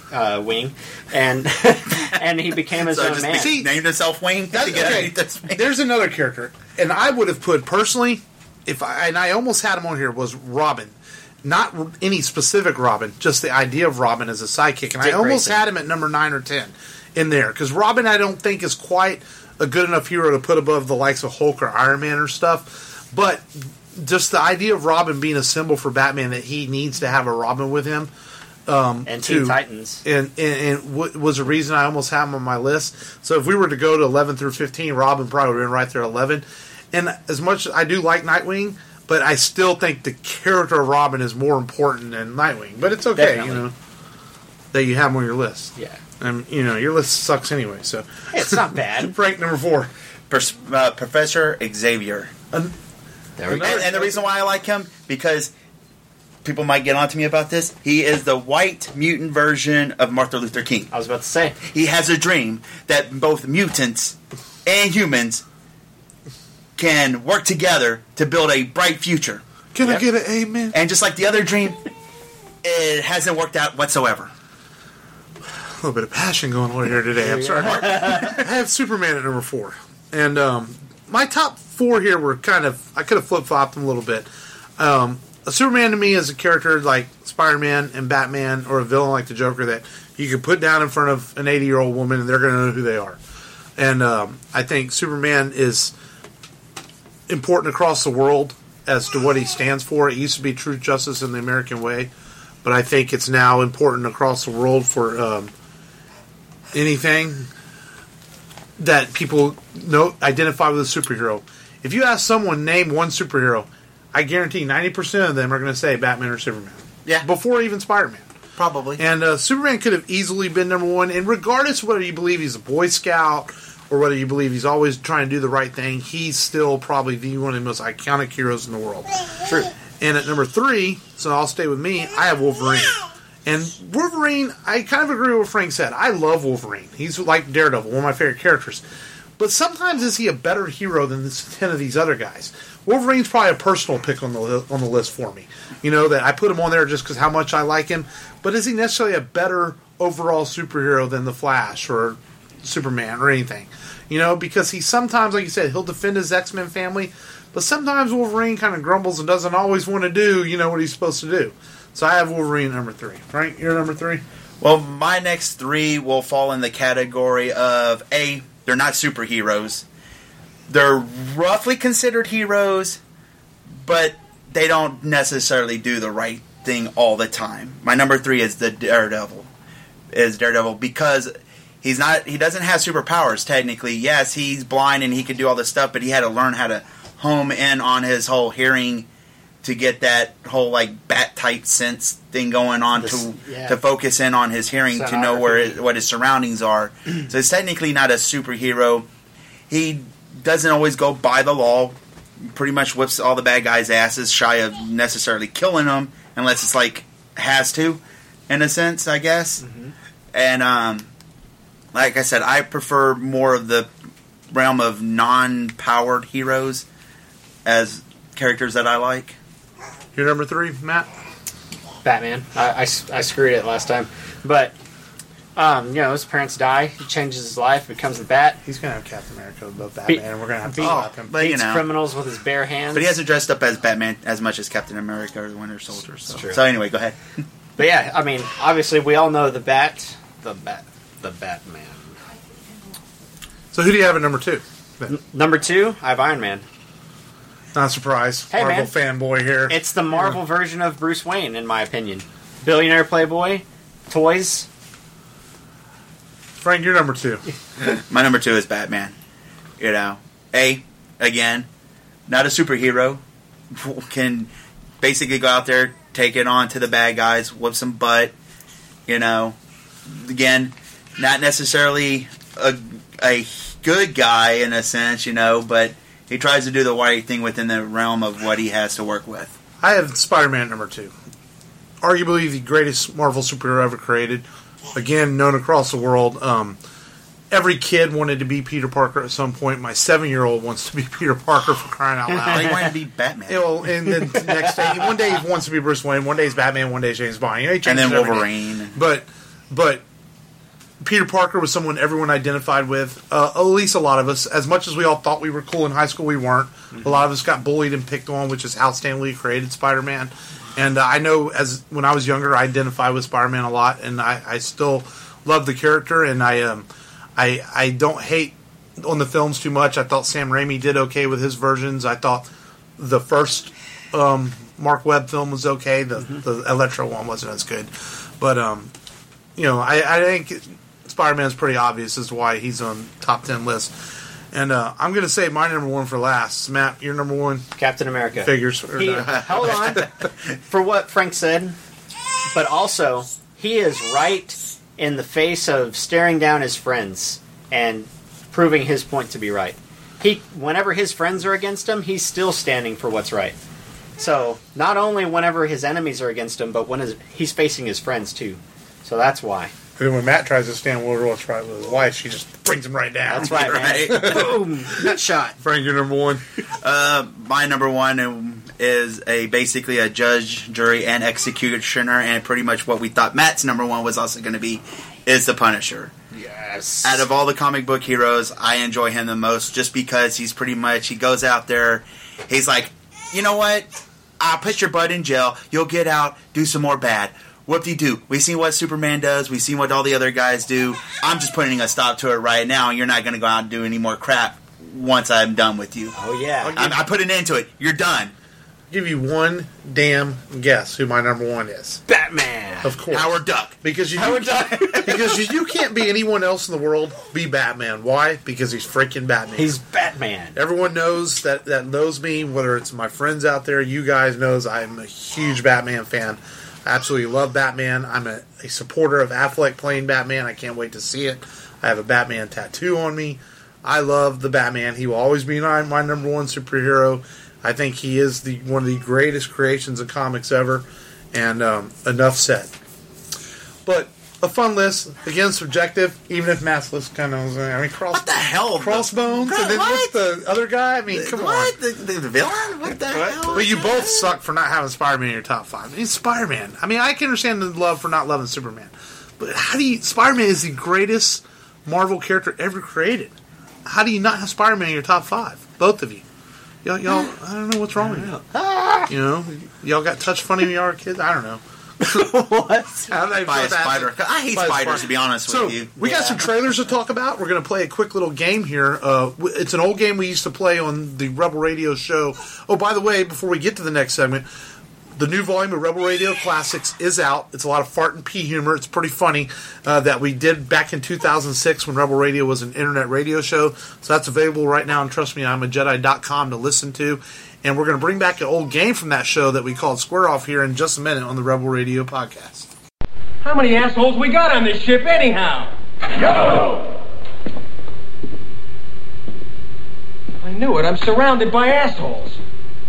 and he became his own man. See, named himself Wing. There's another character, and I would have put personally, I almost had him on here, was Robin. Not any specific Robin, just the idea of Robin as a sidekick, and I almost had him at number 9 or 10 in there, because Robin I don't think is quite a good enough hero to put above the likes of Hulk or Iron Man or stuff, but just the idea of Robin being a symbol for Batman, that he needs to have a Robin with him. And Teen Titans. And was a reason I almost have him on my list. So if we were to go to 11 through 15, Robin probably would have been right there at 11. And as much as I do like Nightwing, but I still think the character of Robin is more important than Nightwing. But it's okay, Definitely. that you have him on your list. Yeah. And, your list sucks anyway, so. Hey, it's not bad. Frank, number 4. Professor Xavier. There we go. And the reason why I like him, because people might get on to me about this, he is the white mutant version of Martin Luther King. I was about to say. He has a dream that both mutants and humans can work together to build a bright future. Can I get an amen? And just like the other dream, it hasn't worked out whatsoever. A little bit of passion going on here today. I'm sorry. I have Superman at number 4. And my top 4 here were I could have flip-flopped them a little bit. A Superman to me is a character like Spider-Man and Batman, or a villain like the Joker that you can put down in front of an 80-year-old woman and they're going to know who they are. And I think Superman is important across the world as to what he stands for. It used to be truth, justice, and the American way. But I think it's now important across the world for anything. that people identify with a superhero. If you ask someone name one superhero, I guarantee 90% of them are going to say Batman or Superman. Yeah. Before even Spider-Man. Probably. And Superman could have easily been number one. And regardless of whether you believe he's a Boy Scout or whether you believe he's always trying to do the right thing, he's still probably one of the most iconic heroes in the world. True. And at number 3, so I'll stay with me, I have Wolverine. And Wolverine, I kind of agree with what Frank said. I love Wolverine. He's like Daredevil, one of my favorite characters. But sometimes is he a better hero than 10 of these other guys? Wolverine's probably a personal pick on the list for me. You know, that I put him on there just because how much I like him. But is he necessarily a better overall superhero than the Flash or Superman or anything? You know, because he sometimes, like you said, he'll defend his X-Men family. But sometimes Wolverine kind of grumbles and doesn't always want to do, what he's supposed to do. So I have Wolverine number 3. Frank, you're number 3? Well, my next 3 will fall in the category of A, they're not superheroes. They're roughly considered heroes, but they don't necessarily do the right thing all the time. My number 3 is the Daredevil. Because he doesn't have superpowers technically. Yes, he's blind and he can do all this stuff, but he had to learn how to home in on his whole hearing to get that whole like bat type sense thing going on to focus in on his hearing to know what his surroundings are. So he's technically not a superhero. He doesn't always go by the law. Pretty much whips all the bad guys' asses, shy of necessarily killing them, unless it's like has to, in a sense, I guess. Mm-hmm. And like I said, I prefer more of the realm of non-powered heroes as characters that I like. Your number 3, Matt? Batman. I screwed it last time. But, his parents die. He changes his life, becomes the Bat. He's going to have Captain America above Batman, and we're going to have to stop him. But, beats criminals with his bare hands. But he hasn't dressed up as Batman as much as Captain America or the Winter Soldier. So anyway, go ahead. But yeah, I mean, obviously we all know the Batman. So who do you have at number 2? Number 2, I have Iron Man. Not surprised. Hey, Marvel man. fanboy here. It's the Marvel version of Bruce Wayne, in my opinion. Billionaire playboy, toys. Frank, you're number 2. My number 2 is Batman. Again, not a superhero. Can basically go out there, take it on to the bad guys, whip some butt. Again, not necessarily a good guy in a sense, but he tries to do the right thing within the realm of what he has to work with. I have Spider-Man number 2. Arguably the greatest Marvel superhero ever created. Again, known across the world. Every kid wanted to be Peter Parker at some point. My 7-year-old wants to be Peter Parker, for crying out loud. He wanted to be Batman. And the next day, one day he wants to be Bruce Wayne, one day he's Batman, one day he's James Bond. He and then Wolverine. But Peter Parker was someone everyone identified with. At least a lot of us. As much as we all thought we were cool in high school, we weren't. Mm-hmm. A lot of us got bullied and picked on, which is how Stan Lee created Spider-Man. And I know when I was younger, I identified with Spider-Man a lot, and I still love the character, and I don't hate on the films too much. I thought Sam Raimi did okay with his versions. I thought the first Mark Webb film was okay. The Electro one wasn't as good. But, I think Spider-Man's pretty obvious as to why he's on top 10 list. And I'm going to say my number 1 for last. Matt, your number 1? Captain America. Figures. Hold on. For what Frank said, but also, he is right in the face of staring down his friends and proving his point to be right. Whenever his friends are against him, he's still standing for what's right. So, not only whenever his enemies are against him, but when he's facing his friends, too. So that's why. And when Matt tries to stand what's right with his wife, she just brings him right down. That's right, man. Boom! Nut shot. Frank, your number 1? My number 1 is basically a judge, jury, and executioner, and pretty much what we thought Matt's number 1 was also going to be, is the Punisher. Yes. Out of all the comic book heroes, I enjoy him the most just because he's pretty much, he goes out there, he's like, you know what? I'll put your butt in jail, you'll get out, do some more bad. Whoop-de-doo. We've seen what Superman does. We've seen what all the other guys do. I'm just putting a stop to it right now, and you're not going to go out and do any more crap once I'm done with you. Oh, yeah. I put an end to it. You're done. give you one damn guess who my number one is. Batman. Of course. Howard Duck. Because you can't be anyone else in the world, be Batman. Why? Because he's freaking Batman. He's Batman. Everyone knows that knows me, whether it's my friends out there, you guys knows I'm a huge Batman fan. I absolutely love Batman. I'm a supporter of Affleck playing Batman. I can't wait to see it. I have a Batman tattoo on me. I love the Batman. He will always be my number one superhero. I think he is one of the greatest creations of comics ever. And enough said. But a fun list, again, subjective, even if Matt's list kind of, What the hell? Crossbones, and then what's the other guy? I mean, come what? on. The villain? What the hell? But you both suck for not having Spider-Man in your top 5. He's Spider-Man. I mean, I can understand the love for not loving Superman. But Spider-Man is the greatest Marvel character ever created. How do you not have Spider-Man in your top 5? Both of you. Y'all, I don't know what's wrong with you. You know, y'all got touch funny when y'all were kids? I don't know. What? By a spider. I hate spiders, to be honest with you. We got some trailers to talk about. We're going to play a quick little game here. It's an old game we used to play on the Rebel Radio show. Oh, by the way, before we get to the next segment, the new volume of Rebel Radio Classics is out. It's a lot of fart and pee humor. It's pretty funny that we did back in 2006 when Rebel Radio was an internet radio show. So that's available right now on TrustMeI'mAJedi.com to listen to. And we're going to bring back an old game from that show that we called Square Off here in just a minute on the Rebel Radio podcast. How many assholes we got on this ship anyhow? Yo! I knew it. I'm surrounded by assholes.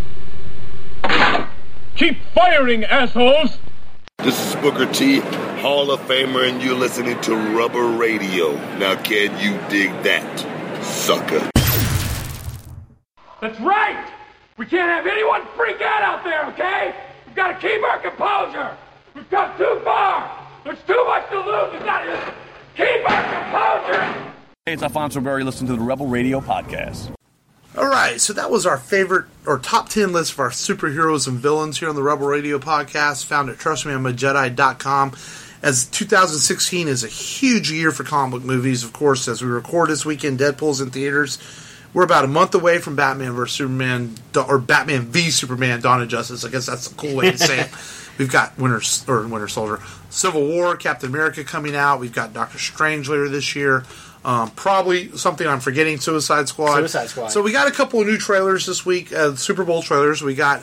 Keep firing, assholes! This is Booker T, Hall of Famer, and you're listening to Rubber Radio. Now, can you dig that, sucker? That's right! We can't have anyone freak out there, okay? We've got to keep our composure! We've come too far! There's too much to lose! We've got to keep our composure! Hey, it's Alfonso Berry. Listen to the Rebel Radio podcast. All right, so that was our favorite or top 10 list of our superheroes and villains here on the Rebel Radio podcast, found at TrustMeI'mAJedi.com. As 2016 is a huge year for comic book movies, of course, as we record this weekend, Deadpool's in theaters. We're about a month away from Batman vs. Superman, or Batman v Superman, Dawn of Justice. I guess that's a cool way to say it. We've got Winter Soldier, Civil War, Captain America coming out. We've got Doctor Strange later this year. Probably something I'm forgetting, Suicide Squad. So we got a couple of new trailers this week, Super Bowl trailers. We got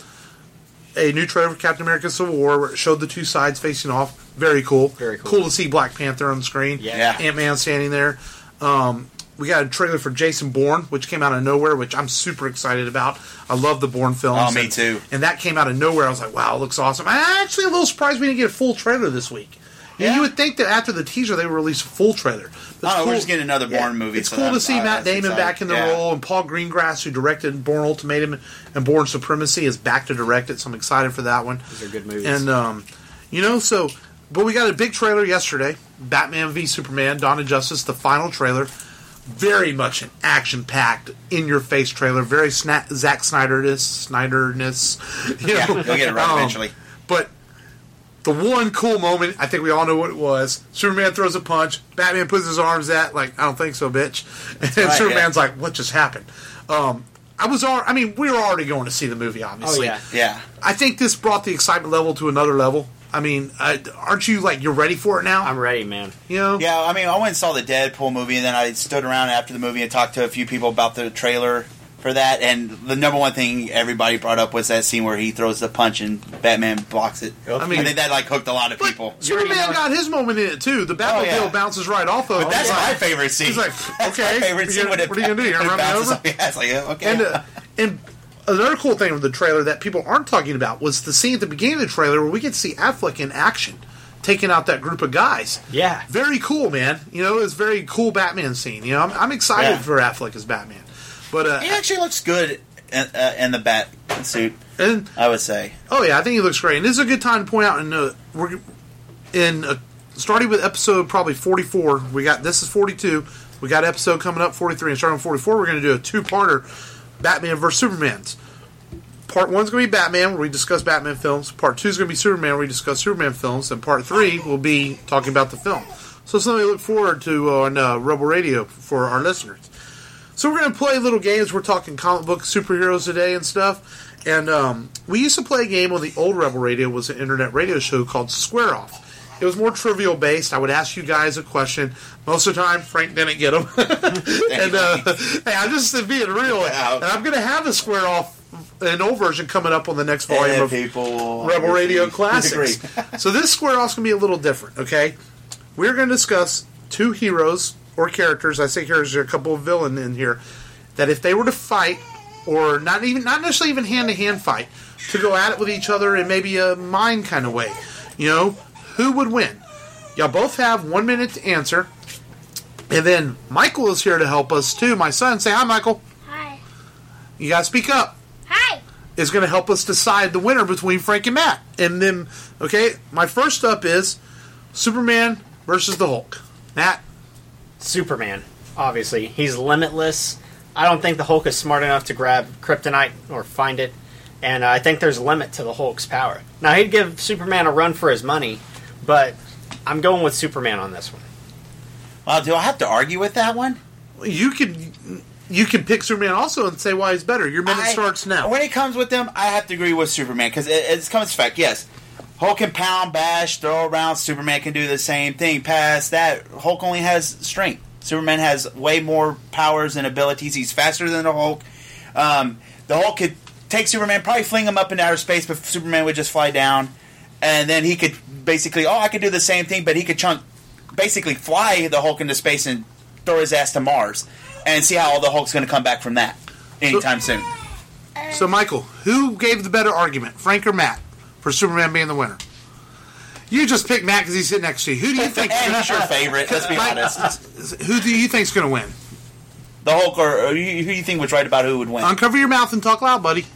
a new trailer for Captain America Civil War where it showed the two sides facing off. Very cool. Very cool. Cool to see Black Panther on the screen. Yeah. Ant-Man standing there. We got a trailer for Jason Bourne, which came out of nowhere, which I'm super excited about. I love the Bourne films. Oh, me too. And that came out of nowhere. I was like, wow, it looks awesome. I'm actually a little surprised we didn't get a full trailer this week. Yeah. You would think that after the teaser they would release a full trailer. Cool. We're just getting another Bourne movie. It's cool to see Matt Damon back in the role, and Paul Greengrass, who directed Bourne Ultimatum and Bourne Supremacy, is back to direct it, so I'm excited for that one. These are good movies. And, but we got a big trailer yesterday, Batman v Superman, Dawn of Justice, the final trailer. Very much an action-packed, in-your-face trailer. Very Zack Snyderness. Yeah, we'll get it right eventually. But the one cool moment, I think we all know what it was. Superman throws a punch. Batman puts his arms out, like, I don't think so, bitch. And right, Superman's like, what just happened? We were already going to see the movie, obviously. Oh, yeah. I think this brought the excitement level to another level. I mean, aren't you, you're ready for it now? I'm ready, man. You know? Yeah, I went and saw the Deadpool movie, and then I stood around after the movie and talked to a few people about the trailer for that, and the number one thing everybody brought up was that scene where he throws the punch and Batman blocks it. I think that, hooked a lot of people. Superman got his moment in it, too. The Batmobile bounces right off of it. But that's my favorite scene. He's like, okay, my favorite scene what are you going to do? You're going to run me over? Yeah, it's like, okay. And another cool thing with the trailer that people aren't talking about was the scene at the beginning of the trailer where we get to see Affleck in action, taking out that group of guys. Yeah. Very cool, man. It's a very cool Batman scene. I'm excited for Affleck as Batman. But he actually looks good in the bat suit, and I would say. Oh, yeah, I think he looks great. And this is a good time to point out, we're starting with episode probably 44. This is 42. We got episode coming up, 43, and starting with 44, we're going to do a two-parter, Batman vs. Superman. Part 1 is going to be Batman, where we discuss Batman films. Part 2 is going to be Superman, where we discuss Superman films. And Part 3 will be talking about the film. So something to look forward to on Rebel Radio for our listeners. So we're going to play little games. We're talking comic book superheroes today and stuff. And we used to play a game on the old Rebel Radio. It was an internet radio show called Square Off. It was more trivial based. I would ask you guys a question. Most of the time, Frank didn't get them. And hey, I'm just being real. And I'm going to have a Square Off, an old version, coming up on the next volume of Rebel Radio Classics. So this Square Off's going to be a little different, okay? We're going to discuss two heroes or characters. I say characters, there are a couple of villains in here, that if they were to fight, or not necessarily even hand-to-hand fight, to go at it with each other in maybe a mind kind of way, who would win? Y'all both have 1 minute to answer. And then Michael is here to help us too. My son, say hi, Michael. Hi. You gotta speak up. Hi. Is going to help us decide the winner between Frank and Matt. And then, okay, my first up is Superman versus the Hulk. Matt? Superman, obviously. He's limitless. I don't think the Hulk is smart enough to grab kryptonite or find it. And I think there's a limit to the Hulk's power. Now, he'd give Superman a run for his money, but I'm going with Superman on this one. Well, do I have to argue with that one? You can pick Superman also and say why he's better. Your minute starts now. When it comes with them, I have to agree with Superman because it comes to fact. Yes, Hulk can pound, bash, throw around. Superman can do the same thing. Past that, Hulk only has strength. Superman has way more powers and abilities. He's faster than the Hulk. The Hulk could take Superman, probably fling him up into outer space, but Superman would just fly down. And then he could basically, I could do the same thing, but he could basically fly the Hulk into space and throw his ass to Mars. And see how the Hulk's going to come back from that anytime soon. So, Michael, who gave the better argument, Frank or Matt, for Superman being the winner? You just picked Matt because he's sitting next to you. Who do you think? He's your favorite, let's be honest. Who do you think's going to win? The Hulk, or who do you think was right about who would win? Uncover your mouth and talk loud, buddy.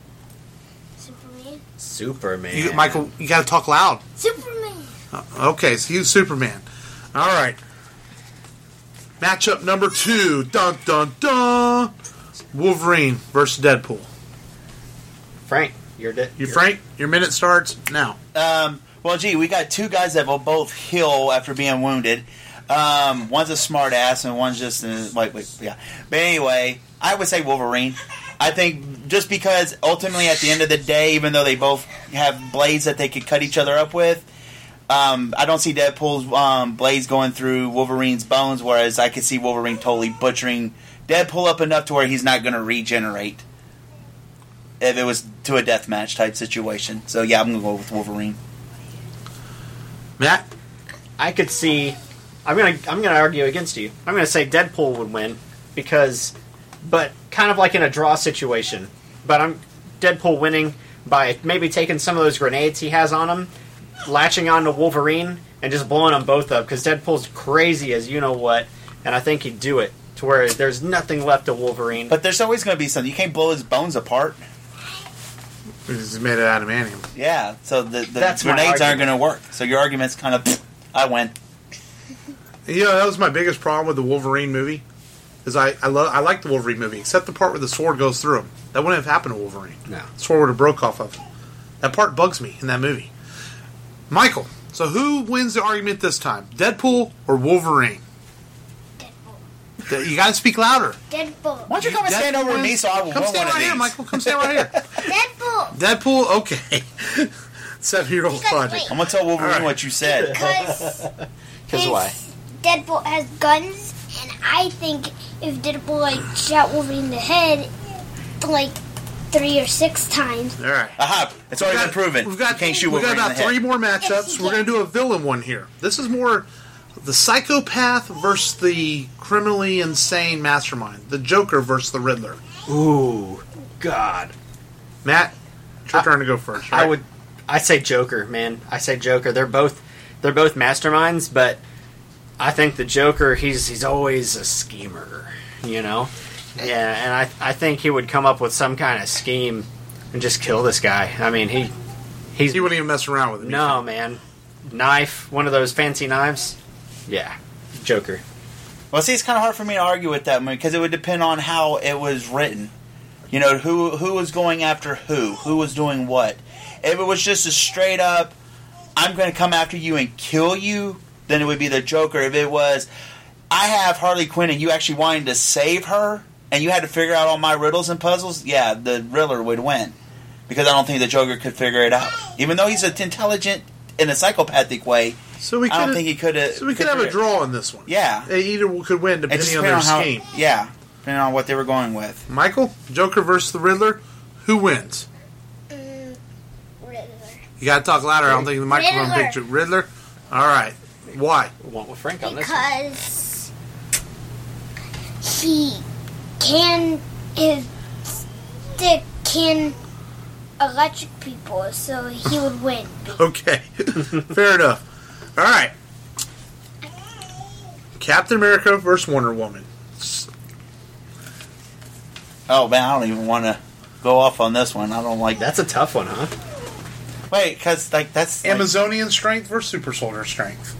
Superman. Michael, you got to talk loud. Superman. Okay, so he's Superman. All right. Matchup number 2. Dun, dun, dun. Wolverine versus Deadpool. Frank, Frank, your minute starts now. Well, we got two guys that will both heal after being wounded. One's a smart ass and one's just yeah. But anyway, I would say Wolverine. I think just because ultimately at the end of the day, even though they both have blades that they could cut each other up with, I don't see Deadpool's blades going through Wolverine's bones, whereas I could see Wolverine totally butchering Deadpool up enough to where he's not going to regenerate if it was to a deathmatch type situation. So yeah, I'm going to go with Wolverine. Matt? I could see... I'm gonna argue against you. I'm going to say Deadpool would win but kind of like in a draw situation. But I'm Deadpool winning by maybe taking some of those grenades he has on him, latching onto Wolverine, and just blowing them both up, because Deadpool's crazy as you-know-what, and I think he'd do it to where there's nothing left of Wolverine. But there's always going to be something. You can't blow his bones apart. He's made it out of adamantium. Yeah, so the grenades aren't going to work. So your argument's kind of, I win. That was my biggest problem with the Wolverine movie, is I like the Wolverine movie, except the part where the sword goes through him. That wouldn't have happened to Wolverine. No. The sword would have broke off of him. That part bugs me in that movie. Michael, so who wins the argument this time? Deadpool or Wolverine? Deadpool. You gotta speak louder. Deadpool. Why don't you come and stand over me so I will Come win stand one right of here, these? Michael. Come stand right here. Deadpool. Deadpool, okay. 7-year-old project. I'm going to tell Wolverine what you said. Because why? Deadpool has guns, and I think if Deadpool shot Wolverine in the head 3 or 6 times. All right. Aha! It's already been proven. We've got, you can't shoot we've got Wolverine about 3 more matchups. We're going to do a villain one here. This is more the psychopath versus the criminally insane mastermind. The Joker versus the Riddler. Ooh, God. Matt, it's your turn to go first. Right? I say Joker, man. I say Joker. They're both masterminds, but I think the Joker, he's always a schemer, Yeah, and I think he would come up with some kind of scheme and just kill this guy. I mean, he wouldn't even mess around with him. No, man. Knife, one of those fancy knives. Yeah, Joker. Well, see, it's kind of hard for me to argue with that because it would depend on how it was written. Who was going after who was doing what. If it was just a straight up, I'm going to come after you and kill you, then it would be the Joker. If it was, I have Harley Quinn and you actually wanting to save her, and you had to figure out all my riddles and puzzles, yeah, the Riddler would win. Because I don't think the Joker could figure it out. Even though he's intelligent in a psychopathic way, I don't think he could have... So we could have a draw in this one. Yeah. Either could win depending on their scheme. Yeah, depending on what they were going with. Michael, Joker versus the Riddler, who wins? Riddler. You got to talk louder. I don't think the microphone Riddler. picture. Riddler? All right. Why? Went with Frank on this one. Because he can... His stick can electric people, so he would win. Okay. Fair enough. All right. Captain America versus Wonder Woman. Oh, man, I don't even want to go off on this one. I don't like... That's a tough one, huh? Wait, because, that's... Amazonian strength versus super soldier strength.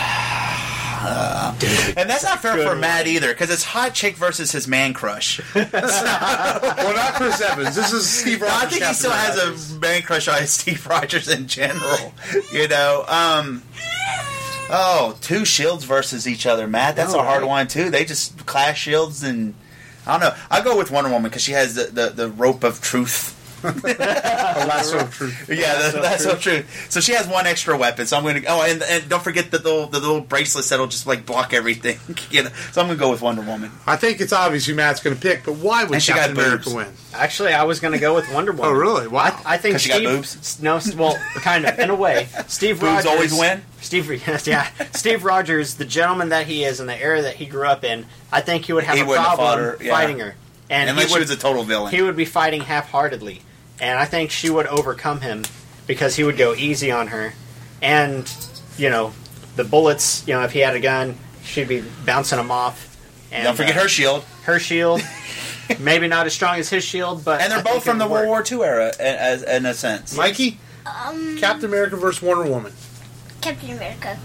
And that's not fair for Matt either, because it's hot chick versus his man crush. Well, not Chris Evans. This is Steve Rogers. I think he still has a man crush on Steve Rogers in general. You know, two shields versus each other, Matt. That's a hard one too. They just clash shields, and I don't know. I'll go with Wonder Woman because she has the rope of truth. Lasso of truth. Yeah, that's so true. So she has one extra weapon. So I'm going to. Oh, and don't forget the little bracelets that'll just like block everything. You know? So I'm going to go with Wonder Woman. I think it's obvious who Matt's going to pick, but why would Captain America win? Actually, I was going to to go with Wonder Woman. Oh, really? Wow. I think she Steve. got boobs? No, well, kind of in a way. Steve Boobs Rogers always win. Steve Rogers, the gentleman that he is in the era that he grew up in, I think he would have a wouldn't have fought problem her, yeah. fighting her, and Unless she was a total villain. He would be fighting half-heartedly. And I think she would overcome him because he would go easy on her. And, you know, the bullets, you know, if he had a gun, she'd be bouncing them off. And, Don't forget her shield. Her shield. Maybe not as strong as his shield, but... And they're both from the World War II era, in a sense. Mikey? Captain America versus Wonder Woman. Captain America.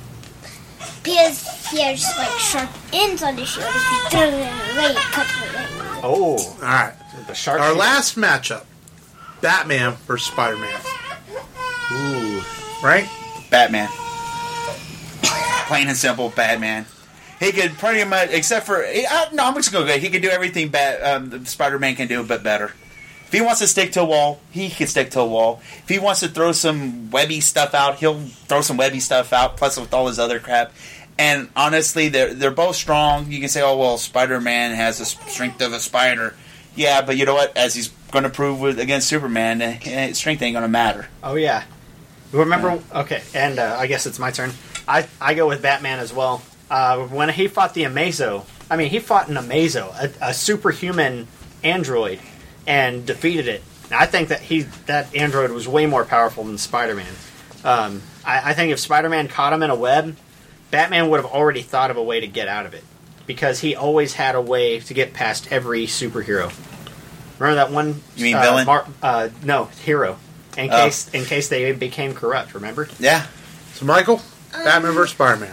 Because he has, like, sharp ends on his shield. If he throws it away, it cuts it away. Oh. All right. The sharp Our shield. last matchup. Batman versus Spider-Man. Ooh. Right? Batman. Plain and simple, Batman. He could pretty much, except for... no, I'm just going to go. He could do everything Spider-Man can do, but better. If he wants to stick to a wall, he can stick to a wall. If he wants to throw some webby stuff out, he'll throw some webby stuff out, plus with all his other crap. And honestly, they're both strong. You can say, oh, well, Spider-Man has the strength of a spider. Yeah, but you know what? As he's going to prove against Superman, strength ain't going to matter. Oh, yeah. Remember... Okay, and I guess it's my turn. I go with Batman as well. When he fought the Amazo... I mean, he fought an Amazo, a superhuman android, and defeated it. I think that android was way more powerful than Spider-Man. I think if Spider-Man caught him in a web, Batman would have already thought of a way to get out of it. Because he always had a way to get past every superhero. Remember that one? You mean villain? No, hero. In case they became corrupt, remember? Yeah. So, Michael, Batman versus Spider-Man.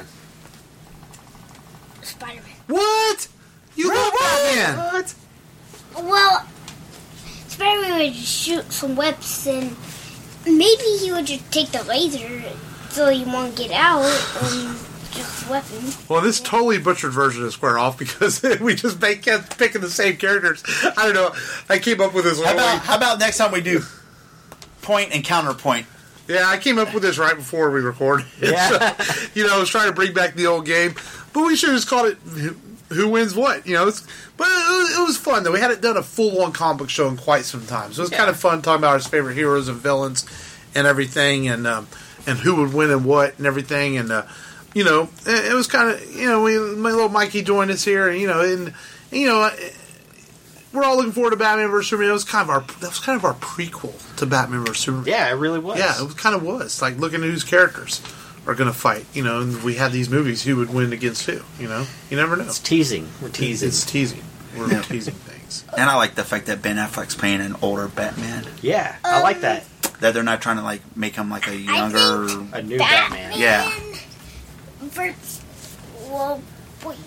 Spider-Man. What? You love Batman? What? Well, Spider-Man would just shoot some webs, and maybe he would just take the laser so he won't get out, and just weapon. Well, this totally butchered version of Square Off because we just kept picking the same characters. I don't know. I came up with this. How about next time we do point and counterpoint? Yeah, I came up with this right before we recorded. Yeah. So, I was trying to bring back the old game, but we should have just called it "Who Wins What." But it was fun though. We hadn't done a full-on comic book show in quite some time, so it was kind of fun talking about our favorite heroes and villains and everything, and who would win and what and everything, and it was kind of my little Mikey joined us here, and we're all looking forward to Batman vs Superman. That was kind of our prequel to Batman vs Superman. Yeah, it really was. Yeah, it kind of was. Like looking at whose characters are going to fight. And we had these movies. Who would win against who? You never know. It's teasing. We're teasing. It's teasing. We're teasing things. And I like the fact that Ben Affleck's playing an older Batman. Yeah, I like that. That they're not trying to make him like a younger, a new Batman. Yeah. Well, wait.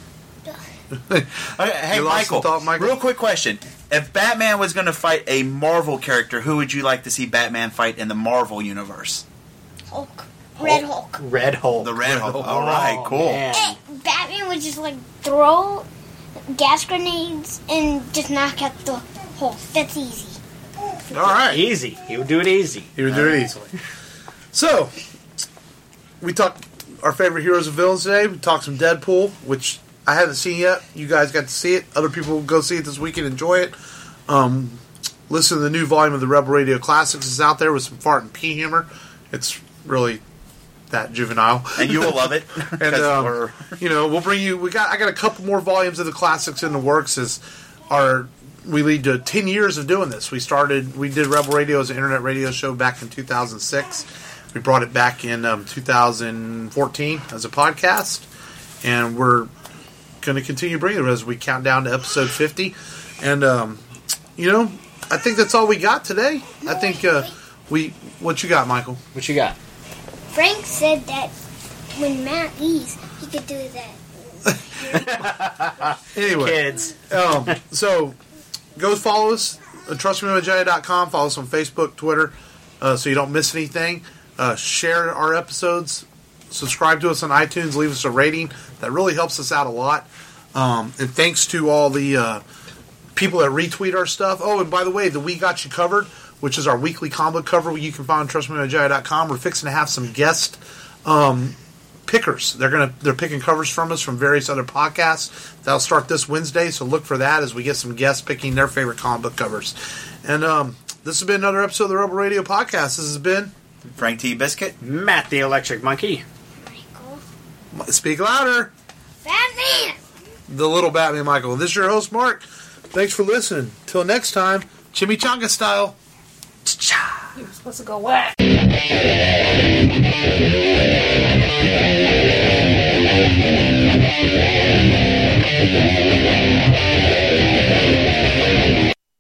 Hey, Michael, real quick question. If Batman was going to fight a Marvel character, who would you like to see Batman fight in the Marvel universe? Hulk. Red Hulk. Red Hulk. The Red Hulk. All right, cool. Batman would just throw gas grenades and just knock out the hole. That's easy. All right. Easy. He would do it easy. He would do it easily. So, we talked our favorite heroes and villains today. We talked some Deadpool, which I haven't seen yet. You guys got to see it. Other people will go see it this week and enjoy it. Listen to the new volume of the Rebel Radio Classics. It's out there with some fart and pee humor. It's really that juvenile, and you will love it. And we'll bring you. I got a couple more volumes of the classics in the works. We lead to 10 years of doing this. We did Rebel Radio as an internet radio show back in 2006. We brought it back in 2014 as a podcast, and we're going to continue bringing it as we count down to episode 50. And I think that's all we got today. I think what you got, Michael? What you got? Frank said that when Matt leaves, he could do that. Anyway, kids. So go follow us at trustmeamajaya.com. Follow us on Facebook, Twitter, so you don't miss anything. Share our episodes. Subscribe to us on iTunes. Leave us a rating. That really helps us out a lot. And thanks to all the people that retweet our stuff. Oh, and by the way, the We Got You Covered, which is our weekly comic cover you can find on trustmeamajaya.com. We're fixing to have some guest pickers. They're picking covers from us from various other podcasts. That'll start this Wednesday, so look for that as we get some guests picking their favorite comic book covers. And this has been another episode of the Rebel Radio Podcast. This has been Frank T. Biscuit, Matt the Electric Monkey. Michael. Speak louder. Batman. The little Batman Michael. This is your host, Mark. Thanks for listening. Till next time, chimichanga style. You were supposed to go whack.